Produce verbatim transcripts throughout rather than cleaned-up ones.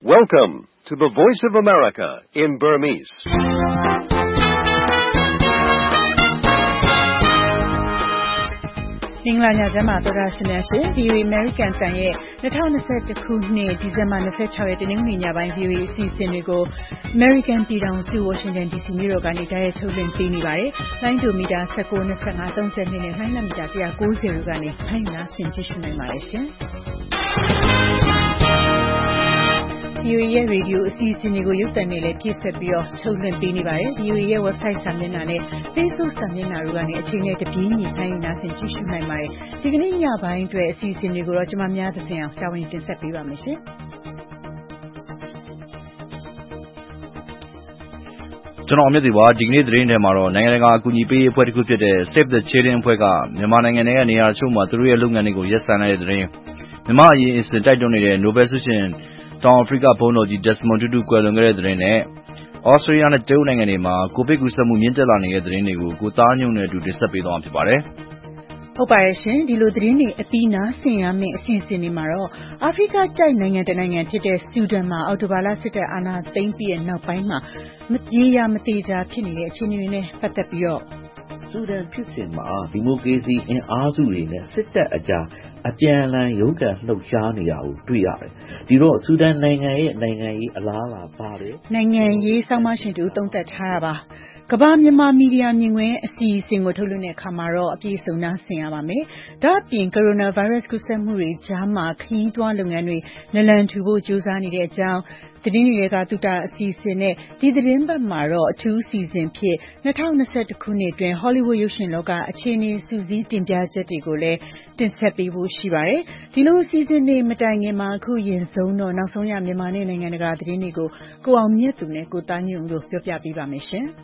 Welcome to the Voice of America in Burmese. ။မင်္ဂလာညချမ်းပါသောတာရှင်များရှင် ဗီအိုအေ American တန်ရဲ့၂၀၂၁ခုနှစ်ဒီဇင်ဘာ၂၆ရက်တနင်္ဂနွေညပိုင်း ဗီအိုအေအစီအစဉ်တွေကို American ပြည်ထောင်စု Washington ဒီ စီ မြို့တော်ကနေတိုက်ရိုက်ထုတ်လွှင့်ပေးနေပါတယ်။လိုင်းဒိုမီတာ၁၉ ၂၅ ၃၂နဲ့လိုင်းနံမီတာ၁၉၀တို့ကနေဖိုင်နာဆင်ကြည့်ရှုနိုင်ပါတယ်ရှင်။ဗီအိုအေရဲ့ရေဒီယိုအစီအစဉ်တွေကိုရုပ်သံနဲ့လည်းပြည့်ဆက်ပြီးတော့ထုတ်လွှင့်ပေးနေပါတယ်။ ဗီအိုအေရဲ့ website စာမျက်နှာနဲ့ Facebook စာမျက်နှာတို့ကနေအချိန်နဲ့တပြေးညီဖိုင်နာဆင်ကြည့်ရှုနိုင်ပါတယ်။ဒီကနေ့ညပိုင်းအတွက်အစီအစဉ်တွေကိုတော့ကျွန်မများသစဉ်အောင်တာဝန်တင်ဆက်ပေးပါမယ်ရှင်။ကျွန်တော်အမြင့်စီပါဒီကနေ့သတင်းထဲမှာတော့နိုင်ငံတကာအကူအညီပေးရေးအဖွဲ့တစ်ခုဖြစ်တဲ့ Save the Children အဖွဲ့ကမြန်မာနိုင်ငံထဲကနေရာတချို့မှာသူတို့ရဲ့လုပ်ငန်းတွေကိုရပ်ဆိုင်းလိုက်တဲ့သတင်းမြန်မာအရေးအစဉ်တိုက်တွန်းနေတဲ့ Nobel ဆုရှင်တောင်အာဖရိကဘုန်းတော်ကြီး Desmond Tutu ကွယ်လွန်ခဲ့တဲ့သတင်းနဲ့ Australia နဲ့တရုတ်နိုင်ငံတွေမှာကိုဗစ်ကူးစက်မှုမြင့်တက်လာနေတဲ့သတင်းတွေကိုကိုသားညုံနဲ့အတူတင်ဆက်ပေးသွားမှာဖြစ်ပါတယ်။ဟုတ်ပါတယ်ရှင်ဒီလိုသတင်းတွေအပြီးနားဆင်ရမယ့်အစီအစဉ်တွေမှာတော့အာဖရိကတိုက်နိုင်ငံတနိုင်ငံဖြစ်တဲ့ဆူဒန်မှာအော်တိုဘာလစစ်တပ်အာဏာသိမ်းပြီးတဲ့နောက်ပိုင်းမှာမကြေရမသေးချာဖြစ်နေတဲ့အခြေအနေတွေနဲ့ပတ်သက်ပြီးတော့ဆူဒန်ဖြစ်စဉ်မှာဒီမိုကရေစီအင်အားစုတွေနဲ့စစ်တပ်အကြားအပြန်အလှန်ရုန်းကန်လှုပ်ရှားနေတာကိုတွေ့ရတယ်။ဒီတော့ဆူဒန်နိုင်ငံရဲ့နိုင်ငံရေးအလားအလာပါတယ်။နိုင်ငံရေးစောင့်မရှင်တူသုံးသပ်ထားတာပါ။ကမ္ဘာမြန်မာမီဒီယာမြင်ကွင်းအစီအစဉ်ကိုထုတ်လွှင့်တဲ့အခါမှာတော့အပြည့်အစုံနားဆင်ရပါမယ်။ဒါ့အပြင်ကိုရိုနာဗိုင်းရပ်စ်ကူးစက်မှုတွေကြားမှာခရီးသွားလုပ်ငန်းတွေနလန်ထူဖို့ကြိုးစားနေတဲ့အကြောင်းသတင်းတွေကသုတအစီအစဉ်နဲ့ဒီသတင်းပတ်မှာတော့အထူးစီစဉ်ဖြစ်၂၀၂၁ခုနှစ်အတွင်း Hollywood ရုပ်ရှင်လောကအခြေအနေစုစည်းတင်ပြချက်တွေကိုလည်းတင်ဆက်ပေးဖို့ရှိပါတယ်။ဒီလိုအစီအစဉ်တွေမတိုင်ခင်မှာအခုရင်ဆုံးတော့နောက်ဆုံးရမြန်မာနဲ့နိုင်ငံတကာသတင်းတွေကိုကိုအောင်မြတ်သူနဲ့ကိုသားညွန့်တို့ပြောပြပေးပါမယ်ရှင်။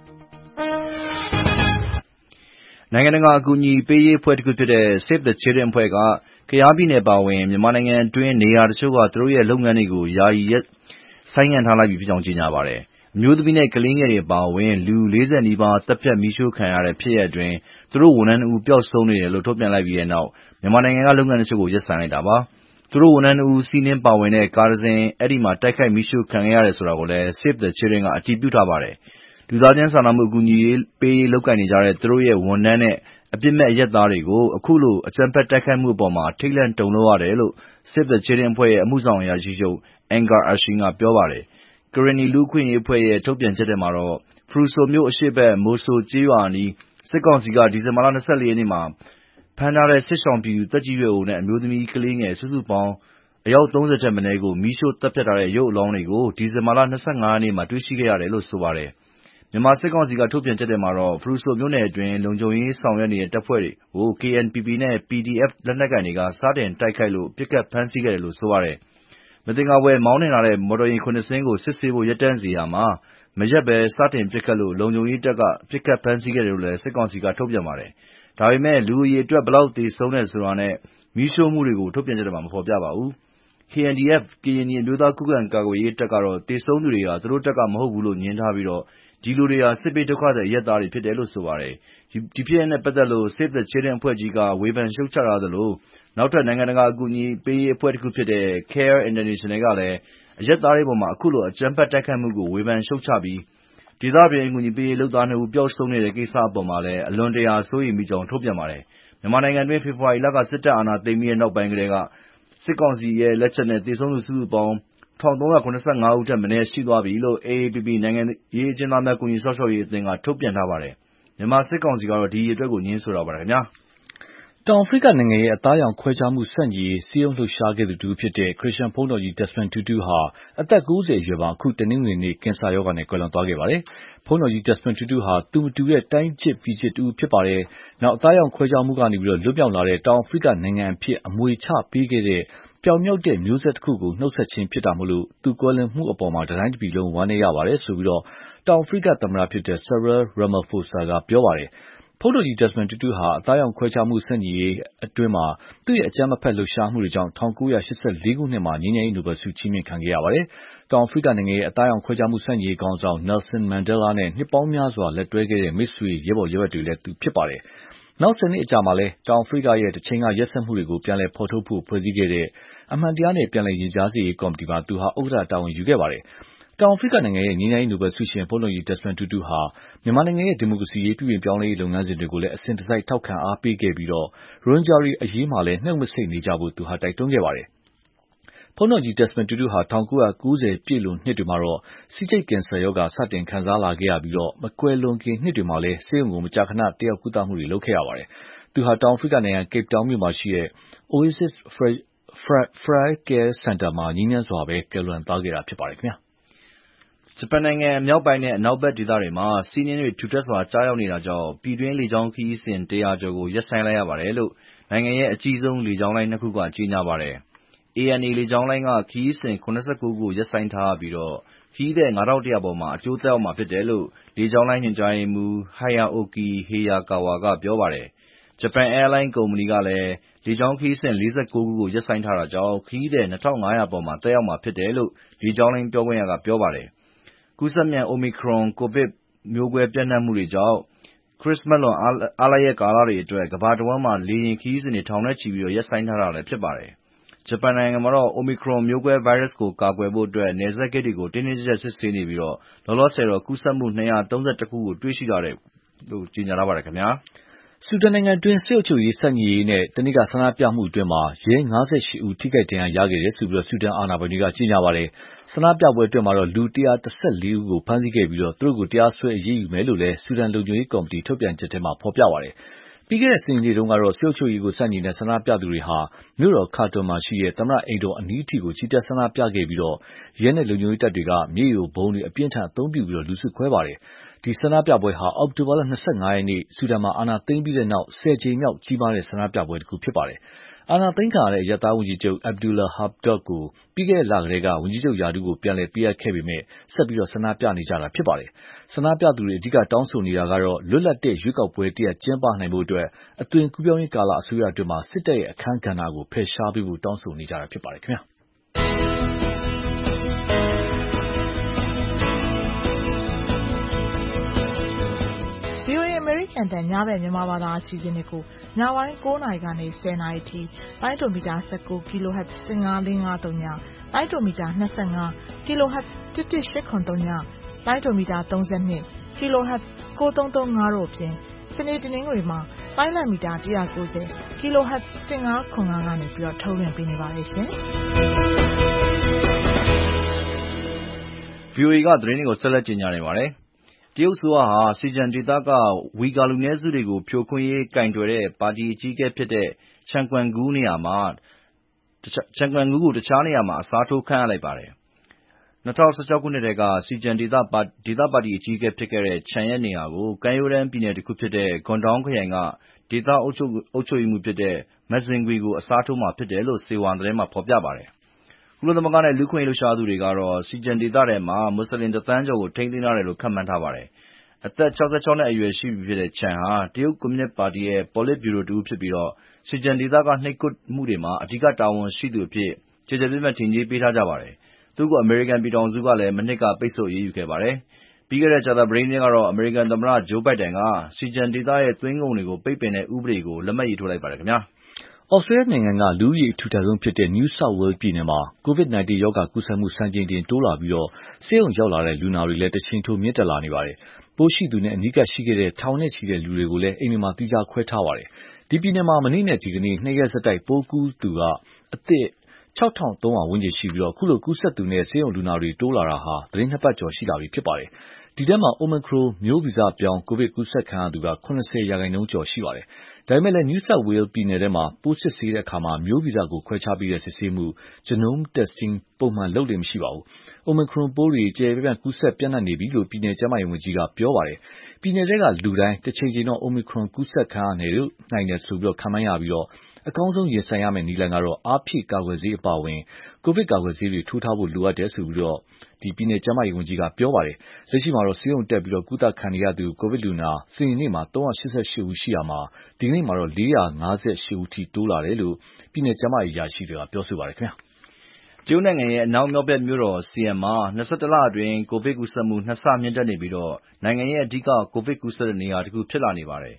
နိုင်ငံတကာအကူအညီပေးရေးအဖွဲ့တစ်ခုဖြစ်တဲ့ Save the Children အဖွဲ့ကကယားပြည်နယ်ပါဝင်မြန်မာနိုင်ငံအတွင်းနေရာတချို့ကသူတို့ရဲ့လုပ်ငန်းတွေကိုယာယီဆိုင်းငံ့ထားလိုက်ပြီဖြစ်ကြောင်းကြေညာပါတယ်။အမျိုးသမီးနဲ့ကလေးငယ်တွေပါဝင်လူ၄၀နီးပါးတပ်ဖြတ်မိရှို့ခံရတဲ့ဖြစ်ရပ်အတွင်းသူတို့ဝန်ထမ်းအူပျောက်ဆုံးနေတယ်လို့ထုတ်ပြန်လိုက်ပြီးတဲ့နောက်မြန်မာနိုင်ငံကလုပ်ငန်းတချို့ကိုရပ်ဆိုင်းလိုက်တာပါ။သူတို့ဝန်ထမ်းအူစီးနင်းပါဝင်တဲ့ကားတစ်စင်းအဲ့ဒီမှာတိုက်ခိုက်မိရှို့ခံခဲ့ရတယ်ဆိုတာကိုလည်း Save the Children ကအတည်ပြုထားပါတယ်။လူသားချင်းစာနာမှုအကူအညီပေးရေးလုပ်ကိုင်နေကြတဲ့သူတို့ရဲ့ဝန်ထမ်းနဲ့အပြစ်မဲ့အရပ်သားတွေကိုအခုလိုအကြမ်းဖက်တိုက်ခိုက်မှုအပေါ်မှာထိတ်လန့်တုန်လှုပ်ရတယ်လို့ Save the Children အဖွဲ့ရဲ့အမှုဆောင်အရာရှိချုပ် Angar Ashin ကပြောပါတယ်။ Karenni လူ့အခွင့်အရေးအဖွဲ့ရဲ့ထုတ်ပြန်ချက်ထဲမှာတော့ဖရူဆိုမြို့အရှေ့ဘက်မိုဆိုကျေးရွာအနီးစစ်ကောင်စီကဒီဇင်ဘာလ၂၄ရက်နေ့မှာဖမ်းထားတဲ့စစ်ရှောင်ပြည်သူသက်ကြီးရွယ်အိုနဲ့အမျိုးသမီးကလေးငယ်စုစုပေါင်းအယောက်၃၀ထက်မနည်းကိုမိရှို့တပ်ဖြတ်ထားတဲ့ရုပ်အလောင်းတွေကိုဒီဇင်ဘာလ၂၅ရက်နေ့မှာတွေ့ရှိခဲ့ရတယ်လို့ဆိုပါတယ်။မြန်မာစစ်ကောင်စီကထုတ်ပြန်ချက်ထဲမှာတော့ဖရူဆိုမြို့နယ်အတွင်းလုံခြုံရေးဆောင်ရွက်နေတဲ့တပ်ဖွဲ့တွေကို K N P P နဲ့ P D F လက်နက်ကိုင်တွေကစတင်တိုက်ခိုက်လို့ပစ်ခတ်ဖမ်းဆီးခဲ့တယ်လို့ဆိုပါတယ်။မသင်္ကာဖွယ်မောင်းနှင်လာတဲ့မော်တော်ယာဉ်ခုနှစ်စင်းကိုစစ်ဆေးဖို့ရပ်တန့်စေရာမှာမရပ်ဘဲစတင်ပစ်ခတ်လို့လုံခြုံရေးတပ်ကပစ်ခတ်ဖမ်းဆီးခဲ့တယ်လို့လည်းစစ်ကောင်စီကထုတ်ပြန်ပါတယ်။ဒါပေမဲ့လူအရေအတွက်ဘယ်လောက်သေဆုံးတယ်ဆိုတာနဲ့မိရှို့မှုတွေကိုထုတ်ပြန်ချက်ထဲမှာမဖော်ပြပါဘူး။ K N D F ကရင်နီအမျိုးသားခုခံကာကွယ်ရေးတပ်ကတော့သေဆုံးသူတွေဟာသူတို့တပ်ကမဟုတ်ဘူးလို့ညင်းထားပြီးတော့ဒီလူတွေဟာစစ်ဘေးဒုက္ခသည်အရပ်သားတွေဖြစ်တယ်လို့ဆိုပါတယ်။ဒီဖြစ်ရပ်နဲ့ပတ်သက်လို့ Save the Children အဖွဲ့ကြီးကဝေဖန်ရှုတ်ချထားသလိုနောက်ထပ်နိုင်ငံတကာအကူအညီပေးရေးအဖွဲ့တစ်ခုဖြစ်တဲ့ Care International ကလည်းအရပ်သားတွေပေါ်မှာအခုလိုအကြမ်းဖက်တိုက်ခိုက်မှုကိုဝေဖန်ရှုတ်ချပြီးဒေသတွင်းအကူအညီပေးရေးလုပ်သားနှစ်ဦးပျောက်ဆုံးနေတဲ့ကိစ္စအပေါ်မှာလည်းအလွန်တရာစိုးရိမ်မိကြောင်းထုတ်ပြန်ပါတယ်။မြန်မာနိုင်ငံတွင်းဖေဖော်ဝါရီလကစစ်တပ်အာဏာသိမ်းပြီးတဲ့နောက်ပိုင်းကတည်းကစစ်ကောင်စီရဲ့လက်ချက်နဲ့သေဆုံးသူစုစုပေါင်း၁၃၇၅ဦးထက်မနည်းရှိသွားပြီလို့ A A P P နိုင်ငံရေးအကျဉ်းသားများကူညီစောင့်ရှောက်ရေးအသင်းကထုတ်ပြန်ထားပါတယ်။မြန်မာစစ်ကောင်စီကတော့ဒီအအတွက်ကိုငြင်းဆိုထားပါတယ်ခင်ဗျာ။တောင်အာဖရိကနိုင်ငံရဲ့အသားရောင်ခွဲခြားမှုဆန့်ကျင်ရေးစည်းရုံးလှုပ်ရှားခဲ့သူတစ်ဦးဖြစ်တဲ့ခရစ်ယာန်ဘုန်းတော်ကြီး Desmond Tutu ဟာအသက်၉၀အရွယ်မှာအခုတနင်္ဂနွေနေ့ကင်ဆာရောဂါနဲ့ကွယ်လွန်သွားခဲ့ပါတယ်။ဘုန်းတော်ကြီး Desmond Tutu ဟာသူမတူတဲ့တိုင်းချစ်ပြည်ချစ်တစ်ဦးဖြစ်ပါတယ်။နောက်အသားရောင်ခွဲခြားမှုကနေလွတ်မြောက်လာတဲ့တောင်အာဖရိကနိုင်ငံအဖြစ်အမွေချပေးခဲ့တဲ့ပြောင်မြောက်တဲ့မျိုးဆက်တစ်ခုကိုနှုတ်ဆက်ခြင်းဖြစ်တာမို့သူကွယ်လွန်မှုအပေါ်မှာတတိုင်းပြည်လုံးဝမ်းနည်းရပါတယ်ဆိုပြီးတောင်အာဖရိကသမ္မတဖြစ်တဲ့ Cyril Ramaphosa ကပြောပါတယ်။ဘုန်းတော်ကြီး Desmond Tutu ဟာအသားရောင်ခွဲခြားမှုဆန့်ကျင်ရေးအတွင်းသူ့ရဲ့အကြမ်းမဖက်လှုပ်ရှားမှုတွေကြောင့်၁၉၈၄ခုနှစ်မှာငြိမ်းချမ်းရေးနိုဘယ်ဆုချီးမြှင့်ခံခဲ့ရပါတယ်။တောင်အာဖရိကနိုင်ငံရဲ့အသားရောင်ခွဲခြားမှုဆန့်ကျင်ရေးခေါင်းဆောင် Nelson Mandela နဲ့နှစ်ပေါင်းများစွာလက်တွဲခဲ့တဲ့မိတ်ဆွေရဲဘော်ရဲဘက်တွေလည်းသူဖြစ်ပါတယ်။နောက်ဆယ်နှစ်အကြာမှာလည်းတောင်အာဖရိကရဲ့တချိန်ကရက်စက်မှုတွေကိုပြန်လည်ဖော်ထုတ်ဖို့ဖွဲ့စည်းခဲ့တဲ့အမှန်တရားနဲ့ပြန်လည်ရင်ကြားစေရေးကော်မတီမှာသူဟာဥက္ကဋ္ဌတာဝန်ယူခဲ့ပါတယ်။တောင်အာဖရိကနိုင်ငံရဲ့ငြိမ်းချမ်းရေးနိုဘယ်ဆုရှင်ဘုန်းတော်ကြီး Desmond Tutu ဟာမြန်မာနိုင်ငံရဲ့ဒီမိုကရေစီရေးပြုပြင်ပြောင်းလဲရေးလုပ်ငန်းစဉ်တွေကိုလည်းအစဉ်တစိုက်ထောက်ခံအားပေးခဲ့ပြီးတော့ရိုဟင်ဂျာတွေအရေးမှာလည်းနှုတ်မဆိတ်နေကြဖို့သူဟာတိုက်တွန်းခဲ့ပါတယ်။ဘုန်းတော်ကြီး Desmond Tutu ဟာ၁၉၉၀ပြည့်လွန်နှစ်တွေမှာတော့ဆီးချိုက်ကင်ဆာရောဂါစတင်ခံစားလာခဲ့ရပြီးတော့မကွယ်လွန်ခင်နှစ်တွေမှာလည်းဆေးရုံကိုမကြာခဏတက်ရောက်ကုသမှုတွေလုပ်ခဲ့ရပါတယ်။သူဟာတောင်အာဖရိကနိုင်ငံ Cape Town မြို့မှာရှိတဲ့ Oasis Frere Care Center မှာငြိမ်းချမ်းစွာပဲကွယ်လွန်သွားခဲ့တာဖြစ်ပါတယ်ခင်ဗျာ။ဂျပန်နိုင်ငံမြောက်ပိုင်းနဲ့အနောက်ဘက်ဒေသတွေမှာဆီးနှင်းတွေထူထပ်စွာကျရောက်နေတာကြောင့်ပြည်တွင်းလေကြောင်းခရီးစဉ်တရာကျော်ကိုရပ်ဆိုင်းလိုက်ရပါတယ်လို့နိုင်ငံရဲ့အကြီးဆုံးလေကြောင်းလိုင်းနှစ်ခုကကြေညာပါတယ်။ A N A လေကြောင်းလိုင်းကခရီးစဉ်၇၉ခုကိုရပ်ဆိုင်းထားပြီးတော့ခရီးသည်၅၁၀၀ပေါ်မှာအကျိုးသက်ရောက်မှာဖြစ်တယ်လို့လေကြောင်းလိုင်းညွှန်ကြားရေးမှူး Hiroaki Hayakawa ကပြောပါတယ်။ Japan Airlines ကုမ္ပဏီကလည်းလေကြောင်းခရီးစဉ်၄၉ခုကိုရပ်ဆိုင်းထားတာကြောင့်ခရီးသည်၂၅၀၀ပေါ်မှာသက်ရောက်မှာဖြစ်တယ်လို့လေကြောင်းလိုင်းပြောခွင့်ရကပြောပါတယ်။ကူးစက်မြန် Omicron ကိုဗစ်မျိုးကွဲပျံ့နှံ့မှုတွေကြောင့်ခရစ္စမတ်လွန်အားလပ်ရက်ကာလတွေအတွက်ကမ္ဘာတဝန်းမှာလေယာဉ်ခရီးစဉ်တွေထောင်နဲ့ချီပြီးရပ်ဆိုင်းထားတာလည်းဖြစ်ပါတယ်။ဂျပန်နိုင်ငံမှာတော့ Omicron မျိုးကွဲဗိုင်းရပ်စ်ကိုကာကွယ်ဖို့အတွက်နယ်စပ်ဂိတ်တွေကိုတင်းတင်းကျပ်ကျပ်စစ်ဆေးနေပြီးတော့လောလောဆယ်တော့ကူးစက်မှု၂၃၁ခုကိုတွေ့ရှိထားတယ်လို့ကြေညာထားပါတယ်ခင်ဗျာ။ဆူဒန်နိုင်ငံတွင်းစစ်အုပ်ချုပ်ရေးဆန့်ကျင်ရေးနဲ့တနေ့ကဆန္ဒပြမှုအတွင်းရဲ၅၈ဦးထိခိုက်ဒဏ်ရာရခဲ့တယ်လို့ဆူဒန်အာဏာပိုင်တွေကကြေညာပါတယ်။ဆန္ဒပြပွဲအတွင်းလူ၁၁၄ဦးကိုဖမ်းဆီးခဲ့ပြီးသူတို့ကိုတရားစွဲအရေးယူမယ်လို့လည်းဆူဒန်လုံခြုံရေးကော်မတီထုတ်ပြန်ချက်ထဲမှာဖော်ပြပါတယ်။ပြီးခဲ့တဲ့စနေနေ့တုန်းကတော့စစ်အုပ်ချုပ်ရေးကိုဆန့်ကျင်တဲ့ဆန္ဒပြသူတွေဟာမြို့တော်ခါတွန်မှာရှိတဲ့သမ္မတအိမ်တော်အနီးအထိချီတက်ဆန္ဒပြခဲ့ပြီးရဲနဲ့လုံခြုံရေးတပ်တွေကမျက်ရည်ယိုဗုံးတွေအပြင်းအထန်အသုံးပြုပြီးလူစုခွဲပါတယ်။ဒီဆန္ဒပြပွဲဟာအောက်တိုဘာလ၂၅ရက်နေ့ဆူဒန်မှာအာဏာသိမ်းပြီးနောက်ဆယ်ကြိမ်မြောက်ကြီးမားတဲ့ဆန္ဒပြပွဲတခုဖြစ်ပါတယ်။အာဏာသိမ်းခံရတဲ့အရပ်သားဝန်ကြီးချုပ် Abdullah Hamdok ကိုပြီးခဲ့တဲ့လကတည်းကဝန်ကြီးချုပ်ရာထူးပြန်လည်ပေးအပ်ခဲ့ပေမယ့်ဆက်ပြီးဆန္ဒပြနေကြတာဖြစ်ပါတယ်။ဆန္ဒပြသူတွေအဓိကတောင်းဆိုနေတာကတော့လွတ်လပ်တဲ့ရွေးကောက်ပွဲတရပ်ကျင်းပနိုင်ဖို့အတွက်အသွင်ကူးပြောင်းရေးကာလအစိုးရအတွင်းစစ်တပ်ရဲ့အခန်းကဏ္ဍကိုဖယ်ရှားပေးဖို့တောင်းဆိုနေကြတာဖြစ်ပါတယ်ခင်ဗျာ။ V O A အမေရိကန်တန်ညဘက်မြန်မာဘာသာအစီအစဉ်တွေကိုညပိုင်း၉နာရီကနေ၁၀နာရီထိလိုင်းဒိုမီတာ၁၉ kilohertz ၁၅၄၅၃ညလိုင်းဒိုမီတာ၂၅ kilohertz ၁၁၈၇၃ညလိုင်းဒိုမီတာ၃၂ kilohertz ၉၃၃၅တို့အပြင်စနေတနင်္ဂနွေမှာလိုင်းလံမီတာ၁၉၀ kilohertz ၁၅၇၅ကနေပြီးတော့ထုတ်လွှင့်ပေးနေပါတယ်ရှင်။ V O A ကသတင်းတွေကိုဆက်လက်ကြေညာနေပါတယ်။တရုတ်အစိုးရဟာစီဂျန်ဒေသကဝီဂါလူနည်းစုတွေကိုဖြိုခွင်းရေးကိုင်တွယ်တဲ့ပါတီအကြီးအကဲဖြစ်တဲ့ချန်ကွမ်ဂူးနေရာမှာချန်ကွမ်ဂူးကိုတခြားနေရာမှာအစားထိုးခန့်အပ်လိုက်ပါတယ်။၂၀၁၆ခုနှစ်ထဲကစီဂျန်ဒေသပါတီအကြီးအကဲဖြစ်ခဲ့တဲ့ချန်ရဲ့နေရာကိုကမ်းရိုးတန်းပြည်နယ်တခုဖြစ်တဲ့ဂွမ်ဒေါင်းခရိုင်ကဒေသအုပ်ချုပ်ရေးမှူးဖြစ်တဲ့မက်ဇင်ဂွီကိုအစားထိုးမှာဖြစ်တယ်လို့ဆေဟွာသတင်းမှာဖော်ပြပါတယ်။ကုလသမဂ္ဂနဲ့လူ့အခွင့်အရေးလှုပ်ရှားသူတွေကတော့စီဂျန်ဒေသထဲမှာမွတ်ဆလင်တသန်းကျော်ကိုထိန်းသိမ်းထားတယ်လို့ခန့်မှန်းထားပါတယ်။အသက်၆၆နှစ်အရွယ်ရှိပြီဖြစ်တဲ့ချန်ဟာတရုတ်ကွန်မြူနစ်ပါတီရဲ့ပေါ်လစ်ဗျူရိုတဦးဖြစ်ပြီးစီဂျန်ဒေသကနှိပ်ကွပ်မှုတွေမှာအဓိကတာဝန်ရှိသူအဖြစ်ကျယ်ကျယ်ပြန့်ပြန့်ထင်ကြေးပေးထားကြပါတယ်။သူ့ကိုအမေရိကန်ပြည်ထောင်စုကလည်းမနှစ်ကပိတ်ဆို့အရေးယူခဲ့ပါတယ်။ပြီးခဲ့တဲ့ကြာသပတေးနေ့ကတော့အမေရိကန်သမ္မတဂျိုးဘိုင်ဒန်ကစီဂျန်ဒေသရဲ့သွင်းကုန်တွေကိုပိတ်ပင်တဲ့ဥပဒေကိုလက်မှတ်ရေးထိုးလိုက်ပါတယ်ခင်ဗျာ။ဩစတြေးလျနိုင်ငံကလူဦးရေအထူထပ်ဆုံးဖြစ်တဲ့ New South Wales ပြည်နယ်မှာ ကိုဗစ်၁၉ ရောဂါကူးစက်မှုစံချိန်တင်တိုးလာပြီးဆေးရုံရောက်လာတဲ့လူနာတွေလည်းတရှိန်ထိုးမြင့်တက်လာနေပါတယ်။ပိုးရှိသူနဲ့အနီးကပ်ရှိခဲ့တဲ့ထောင်နဲ့ချီတဲ့လူတွေကိုလည်းအိမ်တွေမှာသီးခြားခွဲထားပါတယ်။ဒီပြည်နယ်မှာမနေ့နဲ့ဒီကနေ့နှစ်ရက်ဆက်တိုက်ပိုးကူးသူအသစ်ခြောက်ထောင်သုံးရာဝန်းကျင်ရှိပြီးအခုလိုကူးစက်သူနဲ့ဆေးရုံလူနာတွေတိုးလာတာဟာသီတင်းနှစ်ပတ်ကျော်ရှိလာပြီဖြစ်ပါတယ်။ဒီထဲမှာ Omicron မျိုးဗီဇပြောင်းကိုဗစ်ကူးစက်ခံရသူ၇၀ရာခိုင်နှုန်းကျော်ရှိပါတယ်။ဒါပေမဲ့လည်း New South Wales ပြည်နယ်ထဲမှာပိုးစစ်ဆေးတဲ့အခါမျိုးဗီဇကိုခွဲခြားပြီးစစ်ဆေးမှု Genome Testing ပုံမှန်လုပ်လေ့မရှိပါဘူး။ Omicron ပိုးတွေကျယ်ကျယ်ပြန့်ပြန့်ကူးစက်ပျံ့နှံ့နေပြီလို့ပြည်နယ်ကျန်းမာရေးဝန်ကြီးကပြောပါတယ်။ပြည်နယ်ထဲကလူတိုင်းတချိန်ချိန်တော့ Omicron ကူးစက်ခံရနိုင်တယ်လို့ခန့်မှန်းရပြီးအကောင်းဆုံးရင်ဆိုင်ရမယ့်နည်းလမ်းကတော့အားဖြည့်ကာကွယ်ဆေးအပါအဝင်ကိုဗစ်ကာကွယ်ဆေးတွေထိုးထားဖို့လိုအပ်တယ်လို့ပြည်နယ်ကျန်းမာရေးဝန်ကြီးကပြောပါတယ်။လက်ရှိမှာဆေးရုံတက်ကုသခံနေရသူကိုဗစ်လူနာစနေနေ့မှာ၃၈၈ဦးရှိရာမှာဒီကနေ့မှာတော့၄၅၈ဦးထိတိုးလာတယ်လို့ပြည်နယ်ကျန်းမာရေးအရာရှိတွေကပြောပါတယ်ခင်ဗျာ။တရုတ်နိုင်ငံရဲ့အနောက်မြောက်ဘက်မြို့တော်ဆီယမ်မှာ၂၁လအတွင်းကိုဗစ်ကူးစက်မှုနှစ်ဆမြင့်တက်နေပြီးနိုင်ငံရဲ့အဓိကကိုဗစ်ကူးစက်တဲ့နေရာတခုဖြစ်လာနေပါတယ်။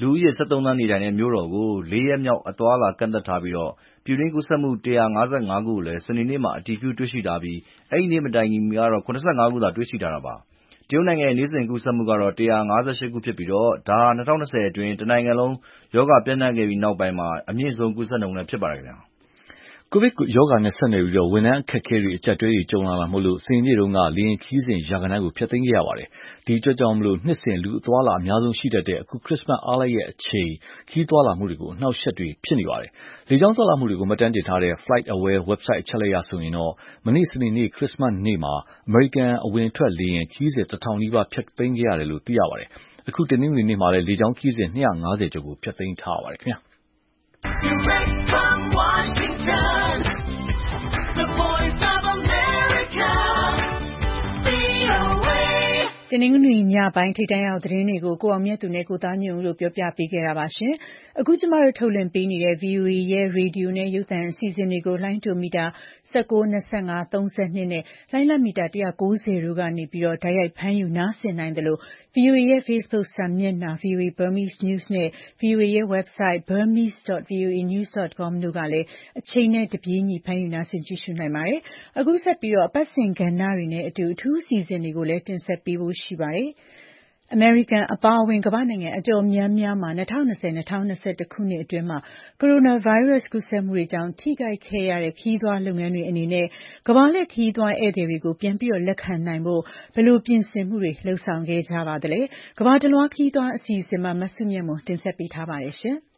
လူဦးရေ၁၃သန်းနေထိုင်တဲ့မြို့တော်ကိုလေးရက်မြောက်အသွားအလာကန့်သတ်ထားပြီးပြည်တွင်းကူးစက်မှု၁၅၅ခုကိုလည်းစနေနေ့မှာအတည်ပြုတွေ့ရှိထားပြီးအဲဒီနေ့မတိုင်ခင်ကတော့၇၅ခုသာတွေ့ရှိထားတာပါ။တရုတ်နိုင်ငံရဲ့နေ့စဉ်ကူးစက်မှုကတော့၁၅၈ခုဖြစ်ပြီးဒါဟာ၂၀၂၀အတွင်းတနိုင်ငံလုံးရောဂါပြန့်နှံ့ခဲ့ပြီးနောက်ပိုင်းမှာအမြင့်ဆုံးကူးစက်နှုန်းလည်းဖြစ်ပါတယ်ခင်ဗျာ။ကိုဗစ်ရောဂါနဲ့ဆက်နွယ်ပြီးဝန်ထမ်းအခက်အခဲတွေအကျပ်အတည်းတွေကြုံလာတာမို့စနေနေ့တုန်းကလေယာဉ်ခရီးစဉ်ရာဂဏန်းကိုဖျက်သိမ်းခဲ့ရပါတယ်။ဒီအတွက်ကြောင့်နှစ်စဉ်လူအသွားအလာအများဆုံးရှိတတ်တဲ့အခုခရစ်စမတ်အားလပ်ရက်အချိန်ခရီးသွားလာမှုတွေကိုအနှောက်အယှက်တွေဖြစ်နေပါတယ်။လေကြောင်းသွားလာမှုတွေကိုမှတ်တမ်းတင်ထားတဲ့ FlightAware website အချက်အလက်အရဆိုရင်မနေ့စနေနေ့ခရစ်စမတ်နေ့မှာအမေရိကန်အဝင်အထွက်လေယာဉ်ခရီးစဉ်တထောင်နီးပါးဖျက်သိမ်းခဲ့ရတယ်လို့သိရပါတယ်။အခုတနင်္ဂနွေနေ့မှာလည်းလေကြောင်းခရီးစဉ်၂၅၀ကျော်ကိုဖျက်သိမ်းထားရပါတယ်ခင်ဗျာ။ Direct from Washington, the voice of America, V O A. တနင်္ဂနွေညပိုင်းထိပ်တန်းရောက်သတင်းတွေကိုကိုအောင်မြတ်သူနဲ့ကိုသားညွန့်ဦးတို့ပြောပြပေးခဲ့တာပါရှင်။အခုကျမတို့ထုတ်လွှင့်ပေးနေတဲ့ V O A ရဲ့ရေဒီယိုနဲ့ရုပ်သံအစီအစဉ်တွေကိုလိုင်းတိုမီတာ၁၉၊၂၅၊၃၂နဲ့လိုင်းလမီတာ၁၉၀တို့ကနေပြီးတော့တိုက်ရိုက်ဖမ်းယူနားဆင်နိုင်တယ်လို့ V O A ရဲ့ Facebook စာမျက်နှာ V O A Burmese News နဲ့ V O A ရဲ့ website burmese dot voa news dot com တို့ကလည်းအချိန်နဲ့တပြေးညီဖမ်းယူနားဆင်ကြည့်ရှုနိုင်ပါတယ်။အခုဆက်ပြီးတော့အပတ်စဉ်ကဏ္ဍတွေနဲ့အတူအထူးအစီအစဉ်တွေကိုလည်းတင်ဆက်ပေးဖို့ရှိပါတယ်။အမေရိကန်အပါအဝင်ကမ္ဘာနိုင်ငံအတော်များများမှာ၂၀၂၀-၂၀၂၁ခုနှစ်အတွင်းမှာကိုရိုနာဗိုင်းရပ်စ်ကူးစက်မှုတွေကြောင့်ထိခိုက်ခဲ့ရတဲ့ခရီးသွားလုပ်ငန်းတွေအနေနဲ့ကမ္ဘာလှည့်ခရီးသွားဧည့်သည်တွေကိုပြန်ပြီးတော့လက်ခံနိုင်ဖို့ဘယ်လိုပြင်ဆင်မှုတွေလှုပ်ဆောင်ခဲ့ကြပါသလဲ။ကမ္ဘာတလွှားခရီးသွားအစီအစဉ်မှာမဆုမြတ်မွန်တင်ဆက်ပေးထားပါတယ်ရှင်။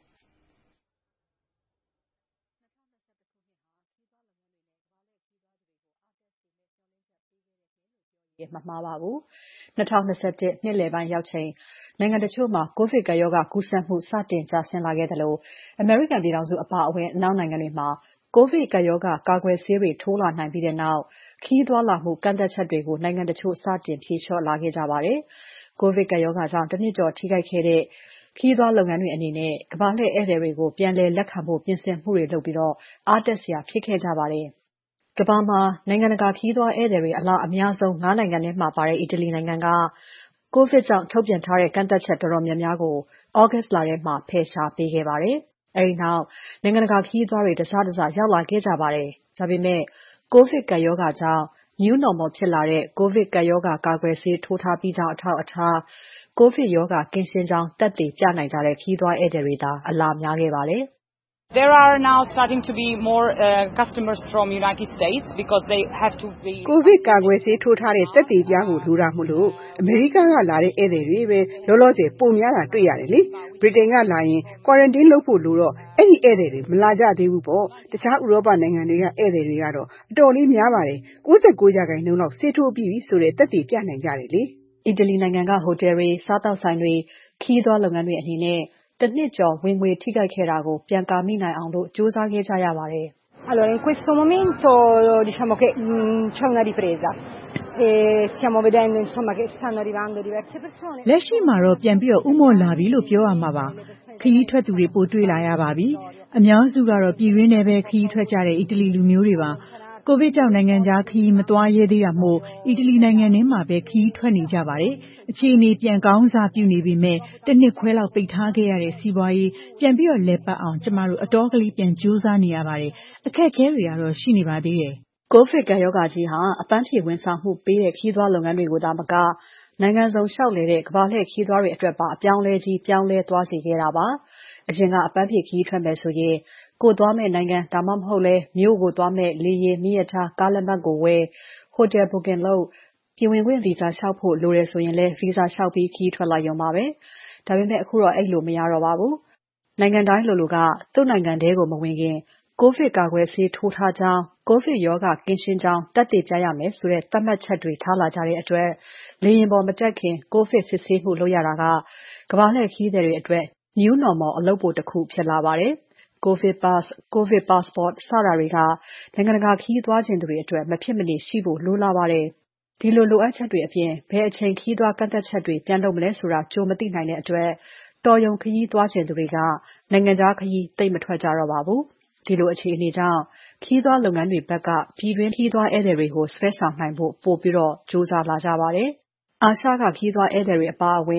မမှားပါဘူး။၂၀၂၁နှစ်လယ်ပိုင်းရောက်ချိန်နိုင်ငံတချို့မှာကိုဗစ်ကပ်ရောဂါကူးစက်မှုစတင်ကျဆင်းလာခဲ့သလိုအမေရိကန်ပြည်ထောင်စုအပါအဝင်အနောက်နိုင်ငံတွေမှာကိုဗစ်ကပ်ရောဂါကာကွယ်ဆေးတွေထိုးလာနိုင်ပြီးတဲ့နောက်ခရီးသွားလာမှုကန့်သတ်ချက်တွေကိုနိုင်ငံတချို့စတင်ဖြေလျှော့လာခဲ့ကြပါတယ်။ကိုဗစ်ကပ်ရောဂါကြောင့်တစ်နှစ်ကျော်ထိခိုက်ခဲ့တဲ့ခရီးသွားလုပ်ငန်းတွေအနေနဲ့ကမ္ဘာလှည့်ဧည့်သည်တွေကိုပြန်လည်လက်ခံဖို့ပြင်ဆင်မှုတွေလုပ်ပြီးအားတက်စရာဖြစ်ခဲ့ကြပါတယ်။ကမ္ဘာမှာနိုင်ငံတကာခရီးသွားဧည့်သည်တွေအလားအများဆုံး၅နိုင်ငံထဲမှာပါတဲ့အီတလီနိုင်ငံကကိုဗစ်ကြောင့်ထုတ်ပြန်ထားတဲ့ကန့်သတ်ချက်တော်တော်များများကိုဩဂတ်စ်လထဲမှာဖယ်ရှားပေးခဲ့ပါတယ်။အဲဒီနောက်နိုင်ငံတကာခရီးသွားတွေတစတစရောက်လာခဲ့ကြပါတယ်။ဒါပေမဲ့ကိုဗစ်ကပ်ရောဂါကြောင့် New Normal ဖြစ်လာတဲ့ကိုဗစ်ကပ်ရောဂါကာကွယ်ဆေးထိုးထားပြီးကြောင်းအထောက်အထားကိုဗစ်ရောဂါကင်းရှင်းကြောင်းသက်သေပြနိုင်ကြတဲ့ခရီးသွားဧည့်သည်တွေသာအလာများခဲ့ပါတယ်။ There are now starting to be more uh, customers from United States because they have to be ကိုဗစ်ကာကွယ်ဆေးထိုးထားတဲ့သက်သေပြဖို့လိုတာမို့လို့အမေရိကန်ကလာတဲ့ဧည့်သည်တွေပဲလောလောဆယ်ပုံများတာတွေ့ရတယ်လေဗြိတိန်ကလာရင် quarantine လုပ်ဖို့လိုတော့အဲ့ဒီဧည့်သည်တွေမလာကြသေးဘူးပေါ့တခြားဥရောပနိုင်ငံတွေကဧည့်သည်တွေကတော့အတော်လေးများပါတယ်၉၉ရာခိုင်နှုန်းလောက်ဆေးထိုးပြီးပြီဆိုတဲ့သက်သေပြနိုင်ကြတယ်လေအီတလီနိုင်ငံကဟိုတယ်တွေစားသောက်ဆိုင်တွေခရီးသွားလုပ်ငန်းတွေအနေနဲ့တစ်နှစ်ကျော်ဝင်ငွေထိခိုက်ခဲ့တာကိုပြန်ကာမိနိုင်အောင်လို့စူးစမ်းခဲ့ကြရပါတယ်။ Allora in questo momento diciamo che mh, c'è una ripresa e stiamo vedendo insomma che stanno arrivando diverse persone လက်ရှိမှာတော့ပြန်ပြီးတော့ဥမော်လာပြီလို့ပြောရမှာပါခရီးထွက်သူတွေပိုတွေ့လာရပါပြီအများစုကတော့ပြည်တွင်းနယ်ပဲခရီးထွက်ကြတဲ့အီတလီလူမျိုးတွေပါကိုဗစ်ကြောင့်နိုင်ငံခြားခရီးမသွားရဲသေးတာမို့အီတလီနိုင်ငံထဲမှာပဲခရီးထွက်နေကြပါတယ်အခြေအနေပြန်ကောင်းစားပြုနေပေမဲ့တစ်နှစ်ခွဲလောက်ပိတ်ထားခဲ့ရတဲ့စီးပွားရေးပြန်ပြီးတော့လည်ပတ်အောင်ကျမတို့အတော်ကလေးပြန်ကြိုးစားနေရပါတယ်အခက်အခဲတွေကတော့ရှိနေပါသေးတယ်ကိုဗစ်ကပ်ရောဂါကြီးဟာအပန်းဖြေဝန်ဆောင်မှုပေးတဲ့ခရီးသွားလုပ်ငန်းတွေကိုသာမကနိုင်ငံစုံလျှောက်လည်တဲ့ကမ္ဘာလှည့်ခရီးသွားတွေအတွက်ပါအပြောင်းလဲကြီးပြောင်းလဲသွားစေခဲ့တာပါအရင်ကအပန်းဖြေခရီးထွက်မယ်ဆိုရင်ကိုသွားမဲ့နိုင်ငံဒါမှမဟုတ်လဲမြို့ကိုသွားမဲ့လေယာဉ်မြစ်ရထားကားလက်မှတ်ကိုဝယ် hotel booking လုပ်ပြည်ဝင်ခွင့်ဗီဇာလျှောက်ဖို့လိုတယ်ဆိုရင်လဲဗီဇာလျှောက်ပြီးခရီးထွက်လိုက်ရုံပါပဲဒါပေမဲ့အခုတော့အဲ့လိုမရတော့ပါဘူးနိုင်ငံတိုင်းလိုလိုကသူ့နိုင်ငံထဲကိုမဝင်ခင်ကိုဗစ်ကာကွယ်ဆေးထိုးထားကြောင်းကိုဗစ်ရောဂါကင်းရှင်းကြောင်းသက်သေပြရမယ်ဆိုတဲ့သတ်မှတ်ချက်တွေထားလာကြတဲ့အတွက်လေယာဉ်ပေါ်မတက်ခင်ကိုဗစ်စစ်ဆေးမှုလုပ်ရတာကကမ္ဘာလှည့်ခရီးသည်တွေအတွက် New Normal အလုပ်ပိုတစ်ခုဖြစ်လာပါတယ်။ COVID Pass, COVID Passport စတာတွေကနိုင်ငံတကာခရီးသွားခြင်းသူတွေအတွက်မဖြစ်မနေရှိဖို့လိုလာပါတယ်။ဒီလိုလိုအပ်ချက်တွေအပြင်ဘယ်အချိန်ခရီးသွားကန့်သတ်ချက်တွေပြန်လုပ်မလဲဆိုတာကြိုမသိနိုင်တဲ့အတွက်တော်ရုံခရီးသွားခြင်းသူတွေကနိုင်ငံခြားခရီးသိပ်မထွက်ကြတော့ပါဘူး။ဒီလိုအခြေအနေကြောင့်ခရီးသွားလုပ်ငန်းတွေဘက်ကပြည်တွင်းခရီးသွားဧည့်သည်တွေကိုဆွဲဆောင်နိုင်ဖို့ပိုပြီးတော့ကြိုးစားလာကြပါတယ်။အာရှကခရီးသွားဧည့်သည်တွေအပါအဝင်